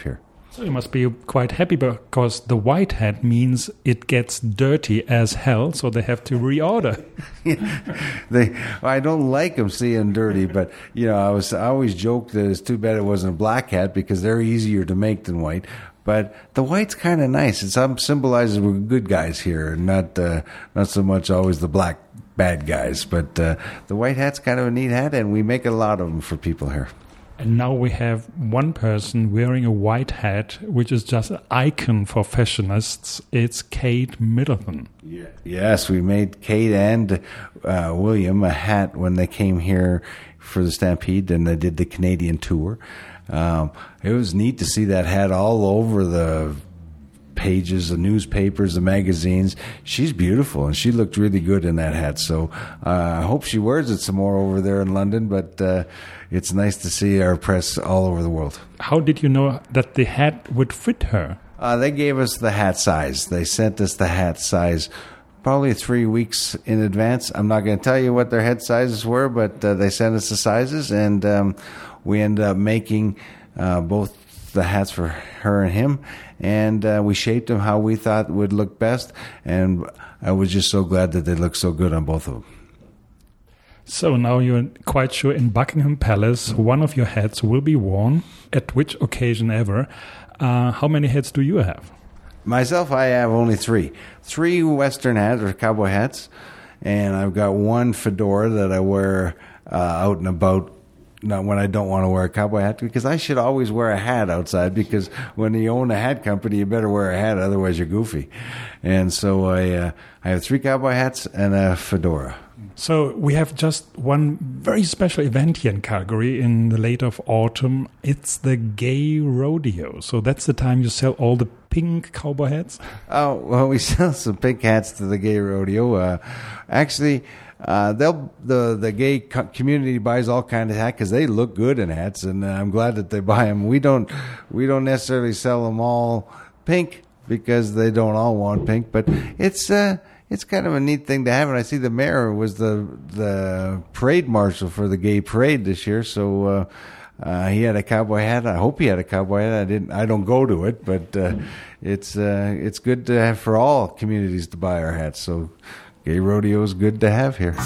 So you must be quite happy because the white hat means it gets dirty as hell, so they have to reorder. they, I don't like them seeing dirty, but you know, I was I always joked that it's too bad it wasn't a black hat because they're easier to make than white. But the white's kind of nice. It symbolizes we're good guys here, and not uh, not so much always the black bad guys. But uh, the white hat's kind of a neat hat, and we make a lot of them for people here. And now we have one person wearing a white hat, which is just an icon for fashionists. It's Kate Middleton. Yeah. Yes, we made Kate and uh, William a hat when they came here for the Stampede, and they did the Canadian tour. Um, it was neat to see that hat all over the pages, the newspapers, the magazines. She's beautiful, and she looked really good in that hat. So uh, I hope she wears it some more over there in London, but uh, it's nice to see our press all over the world. How did you know that the hat would fit her? Uh, they gave us the hat size. They sent us the hat size probably three weeks in advance. I'm not going to tell you what their head sizes were, but uh, they sent us the sizes, and um, we ended up making uh, both the hats for her and him, and uh, we shaped them how we thought would look best, and I was just so glad that they looked so good on both of them. So now you're quite sure in Buckingham Palace one of your hats will be worn, at which occasion ever. Uh, how many hats do you have? Myself, I have only three. Three Western hats, or cowboy hats, and I've got one fedora that I wear uh, out and about. Not when I don't want to wear a cowboy hat, because I should always wear a hat outside, because when you own a hat company, you better wear a hat, otherwise you're goofy. And so I uh, I have three cowboy hats and a fedora. So we have just one very special event here in Calgary in the late of autumn. It's the Gay Rodeo. So that's the time you sell all the pink cowboy hats? Oh, well, we sell some pink hats to the Gay Rodeo. Uh, actually... Uh, they'll the the gay co- community buys all kinds of hats because they look good in hats, and uh, I'm glad that they buy them. We don't we don't necessarily sell them all pink because they don't all want pink, but it's uh it's kind of a neat thing to have. And I see the mayor was the the parade marshal for the gay parade this year, so uh, uh, he had a cowboy hat. I hope he had a cowboy hat. I didn't. I don't go to it, but uh, it's uh, it's good to have for all communities to buy our hats. So. Gay Rodeo is good to have here.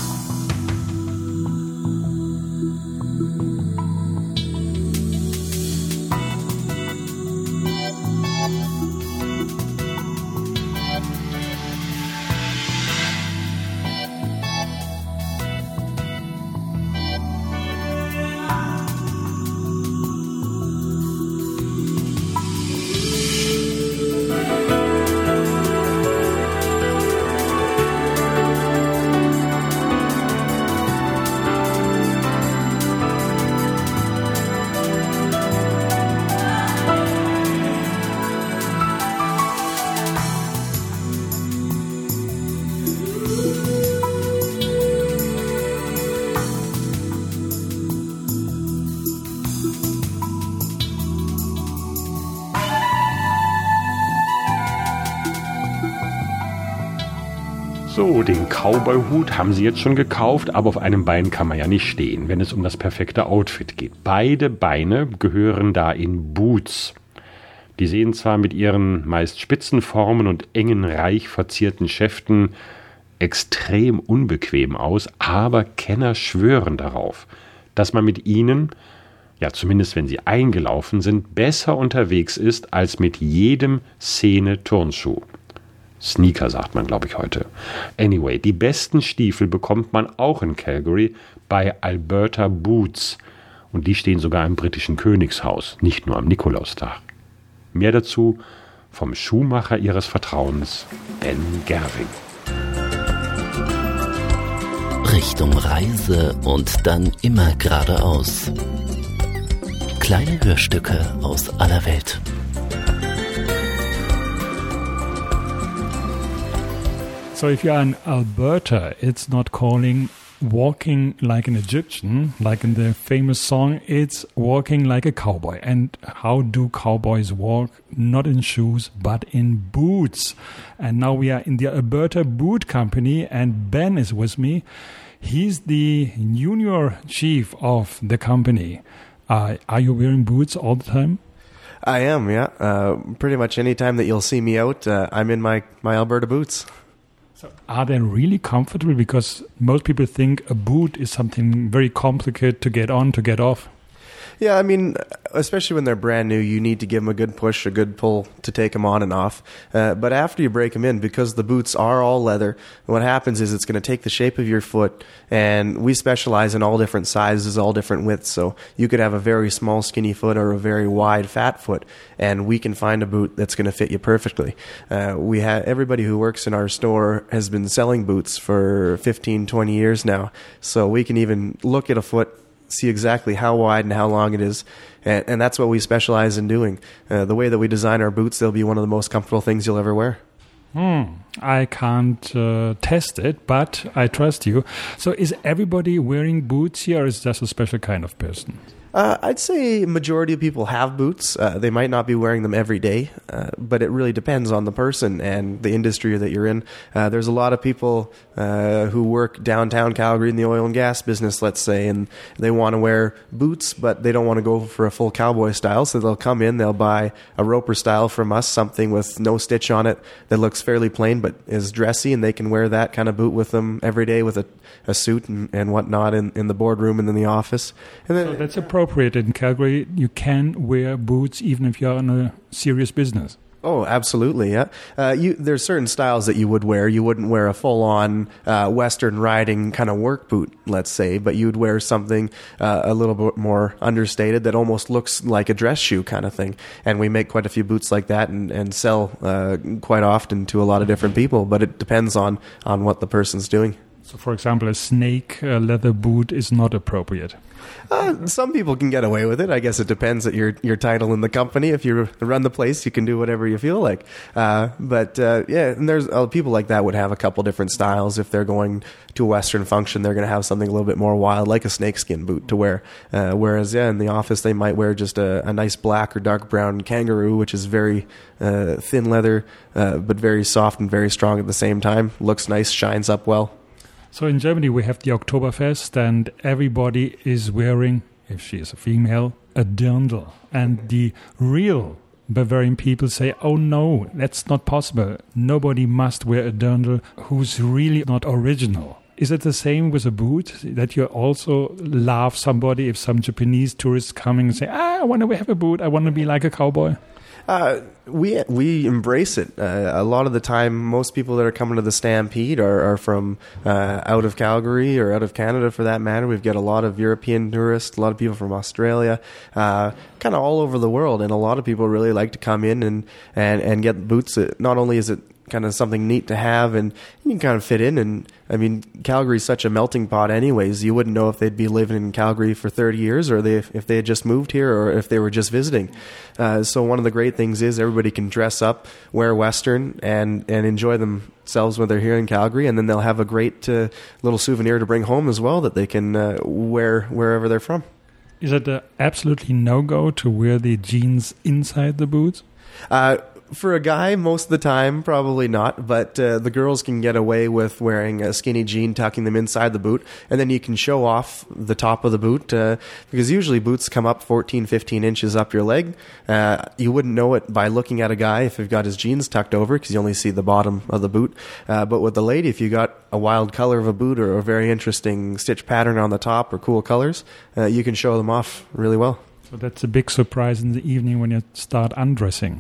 So, den Cowboy-Hut haben Sie jetzt schon gekauft, aber auf einem Bein kann man ja nicht stehen, wenn es um das perfekte Outfit geht. Beide Beine gehören da in Boots. Die sehen zwar mit ihren meist spitzen Formen und engen, reich verzierten Schäften extrem unbequem aus, aber Kenner schwören darauf, dass man mit ihnen, ja zumindest wenn sie eingelaufen sind, besser unterwegs ist als mit jedem Szene-Turnschuh. Sneaker sagt man, glaube ich, heute. Anyway, die besten Stiefel bekommt man auch in Calgary bei Alberta Boots. Und die stehen sogar im britischen Königshaus, nicht nur am Nikolaustag. Mehr dazu vom Schuhmacher ihres Vertrauens, Ben Gerving. Richtung Reise und dann immer geradeaus. Kleine Hörstücke aus aller Welt. So if you're in Alberta, it's not calling walking like an Egyptian, like in the famous song, it's walking like a cowboy. And how do cowboys walk? Not in shoes, but in boots. And now we are in the Alberta Boot Company, and Ben is with me. He's the junior chief of the company. Uh, are you wearing boots all the time? I am, yeah. Uh, pretty much any time that you'll see me out, uh, I'm in my, my Alberta boots. So are they really comfortable? Because most people think a boot is something very complicated to get on, to get off. Yeah, I mean, especially when they're brand new, you need to give them a good push, a good pull to take them on and off. Uh, but after you break them in, because the boots are all leather, what happens is it's going to take the shape of your foot, and we specialize in all different sizes, all different widths. So you could have a very small, skinny foot or a very wide, fat foot, and we can find a boot that's going to fit you perfectly. Uh, we have everybody who works in our store has been selling boots for fifteen, twenty years now, so we can even look at a foot, see exactly how wide and how long it is, and, and that's what we specialize in doing. Uh, the way that we design our boots, they'll be one of the most comfortable things you'll ever wear. Hmm. I can't uh, test it, but I trust you. So is everybody wearing boots here, or is just a special kind of person? Uh, I'd say majority of people have boots. Uh, they might not be wearing them every day, uh, but it really depends on the person and the industry that you're in. Uh, there's a lot of people uh, who work downtown Calgary in the oil and gas business, let's say, and they want to wear boots, but they don't want to go for a full cowboy style, so they'll come in, they'll buy a roper style from us, something with no stitch on it that looks fairly plain but is dressy, and they can wear that kind of boot with them every day with a, a suit and, and whatnot in, in the boardroom and in the office. And then, so that's appropriate. In Calgary, you can wear boots even if you're in a serious business. Oh, absolutely, yeah. Uh, you, there's certain styles that you would wear. You wouldn't wear a full-on uh, Western riding kind of work boot, let's say, but you'd wear something uh, a little bit more understated that almost looks like a dress shoe kind of thing. And we make quite a few boots like that and, and sell uh, quite often to a lot of different people, but it depends on, on what the person's doing. So, for example, a snake uh, leather boot is not appropriate. Uh, some people can get away with it. I guess it depends on your your title in the company. If you run the place, you can do whatever you feel like. Uh, but uh, yeah, and there's uh, people like that would have a couple different styles. If they're going to a Western function, they're going to have something a little bit more wild, like a snakeskin boot to wear. Uh, whereas, yeah, in the office, they might wear just a, a nice black or dark brown kangaroo, which is very uh, thin leather, uh, but very soft and very strong at the same time. Looks nice, shines up well. So in Germany, we have the Oktoberfest, and everybody is wearing, if she is a female, a dirndl. And the real Bavarian people say, oh no, that's not possible. Nobody must wear a dirndl who's really not original. Is it the same with a boot, that you also laugh somebody if some Japanese tourists coming and say, ah, I want to have a boot, I want to be like a cowboy? Uh, we we embrace it. Uh, a lot of the time, most people that are coming to the Stampede are, are from uh, out of Calgary or out of Canada, for that matter. We've got a lot of European tourists, a lot of people from Australia, uh, kind of all over the world, and a lot of people really like to come in and, and, and get boots. Not only is it kind of something neat to have, and you can kind of fit in. And I mean, Calgary's such a melting pot anyways. You wouldn't know if they'd be living in Calgary for thirty years, or they if they had just moved here, or if they were just visiting. Uh, so one of the great things is everybody can dress up, wear Western, and, and enjoy themselves when they're here in Calgary, and then they'll have a great uh, little souvenir to bring home as well that they can uh, wear wherever they're from. Is it a absolutely no-go to wear the jeans inside the boots? Uh, For a guy, most of the time, probably not. But uh, the girls can get away with wearing a skinny jean, tucking them inside the boot, and then you can show off the top of the boot, uh, because usually boots come up fourteen, fifteen inches up your leg. Uh, you wouldn't know it by looking at a guy if he's got his jeans tucked over, because you only see the bottom of the boot. Uh, but with the lady, if you got a wild color of a boot or a very interesting stitch pattern on the top or cool colors, uh, you can show them off really well. So that's a big surprise in the evening when you start undressing.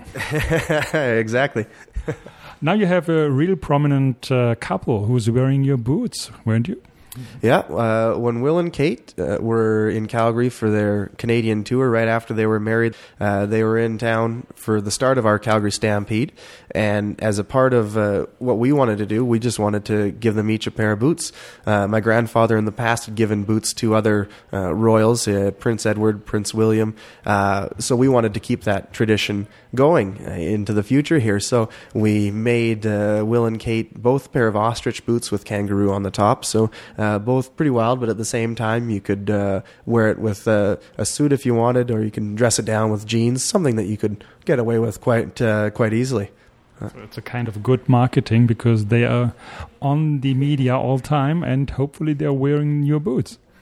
Exactly. Now you have a real prominent uh, couple who's wearing your boots, weren't you? Yeah, uh, when Will and Kate uh, were in Calgary for their Canadian tour, right after they were married, uh, they were in town for the start of our Calgary Stampede. And as a part of uh, what we wanted to do, we just wanted to give them each a pair of boots. Uh, my grandfather in the past had given boots to other uh, royals, uh, Prince Edward, Prince William. Uh, so we wanted to keep that tradition going uh, into the future here. So we made uh, Will and Kate both a pair of ostrich boots with kangaroo on the top. So uh, both pretty wild, but at the same time, you could uh, wear it with uh, a suit if you wanted, or you can dress it down with jeans, something that you could get away with quite uh, quite easily. So it's a kind of good marketing, because they are on the media all time, and hopefully they're wearing your boots.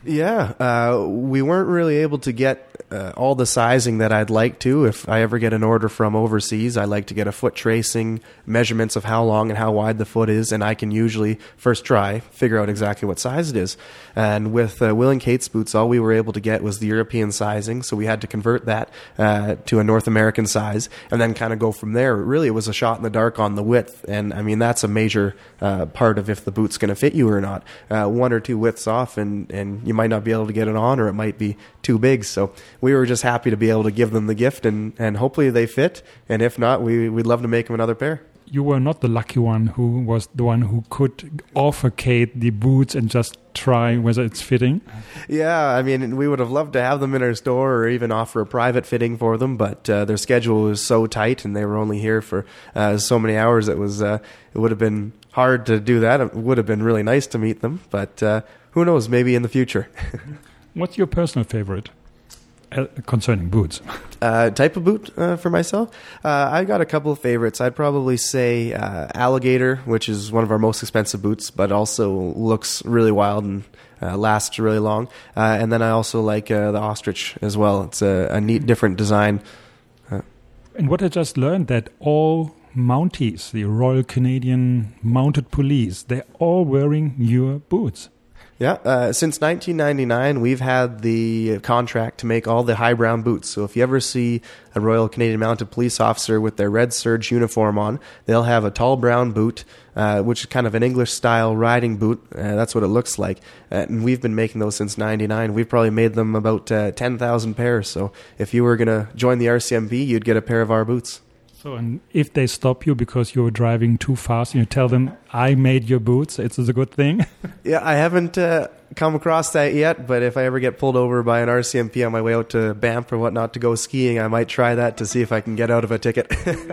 Yeah, uh, we weren't really able to get uh, all the sizing that I'd like to. If I ever get an order from overseas, I like to get a foot tracing, measurements of how long and how wide the foot is, and I can usually, first try, figure out exactly what size it is. And with uh, Will and Kate's boots, all we were able to get was the European sizing, so we had to convert that uh, to a North American size, and then kind of go from there. Really, it was a shot in the dark on the width, and I mean, that's a major uh, part of if the boot's going to fit you or not. Uh, one or two widths off, and, and you might not be able to get it on, or it might be too big. So we were just happy to be able to give them the gift, and, and hopefully they fit. And if not, we, we'd love to make them another pair. You were not the lucky one who was the one who could offer Kate the boots and just try whether it's fitting. Yeah, I mean, we would have loved to have them in our store or even offer a private fitting for them, but uh, their schedule was so tight and they were only here for uh, so many hours. It was uh, it would have been hard to do that. It would have been really nice to meet them, but uh, who knows, maybe in the future. What's your personal favorite uh, concerning boots? Uh, type of boot uh, for myself? Uh, I got a couple of favorites. I'd probably say uh, Alligator, which is one of our most expensive boots, but also looks really wild and uh, lasts really long. Uh, and then I also like uh, the Ostrich as well. It's a, a neat, different design. Uh, and what I just learned, that all Mounties, the Royal Canadian Mounted Police, they're all wearing your boots. Yeah, uh, since nineteen ninety-nine, we've had the contract to make all the high brown boots. So if you ever see a Royal Canadian Mounted Police officer with their red serge uniform on, they'll have a tall brown boot, uh, which is kind of an English-style riding boot. Uh, that's what it looks like. Uh, and we've been making those since ninety-nine. We've probably made them about uh, ten thousand pairs. So if you were going to join the R C M P, you'd get a pair of our boots. So, and if they stop you because you're driving too fast, you tell them, I made your boots, it's a good thing? Yeah, I haven't uh, come across that yet, but if I ever get pulled over by an R C M P on my way out to Banff or whatnot to go skiing, I might try that to see if I can get out of a ticket.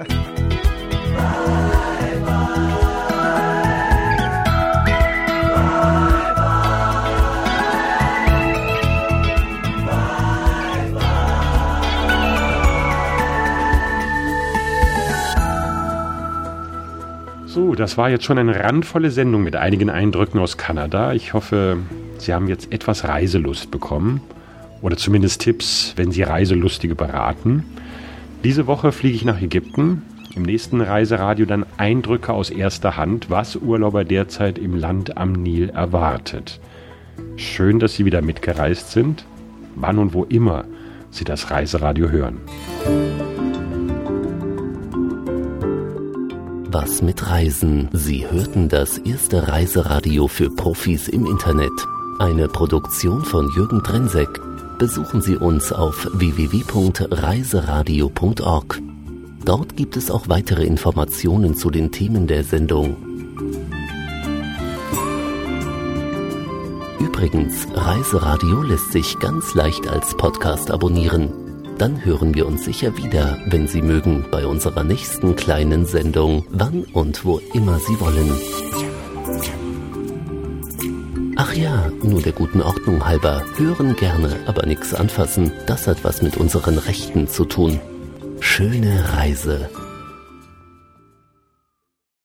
So, das war jetzt schon eine randvolle Sendung mit einigen Eindrücken aus Kanada. Ich hoffe, Sie haben jetzt etwas Reiselust bekommen oder zumindest Tipps, wenn Sie Reiselustige beraten. Diese Woche fliege ich nach Ägypten. Im nächsten Reiseradio dann Eindrücke aus erster Hand, was Urlauber derzeit im Land am Nil erwartet. Schön, dass Sie wieder mitgereist sind, wann und wo immer Sie das Reiseradio hören. Was mit Reisen? Sie hörten das erste Reiseradio für Profis im Internet. Eine Produktion von Jürgen Drenseck. Besuchen Sie uns auf w w w punkt reiseradio punkt org. Dort gibt es auch weitere Informationen zu den Themen der Sendung. Übrigens, Reiseradio lässt sich ganz leicht als Podcast abonnieren. Dann hören wir uns sicher wieder, wenn Sie mögen, bei unserer nächsten kleinen Sendung, wann und wo immer Sie wollen. Ach ja, nur der guten Ordnung halber, hören gerne, aber nichts anfassen, das hat was mit unseren Rechten zu tun. Schöne Reise.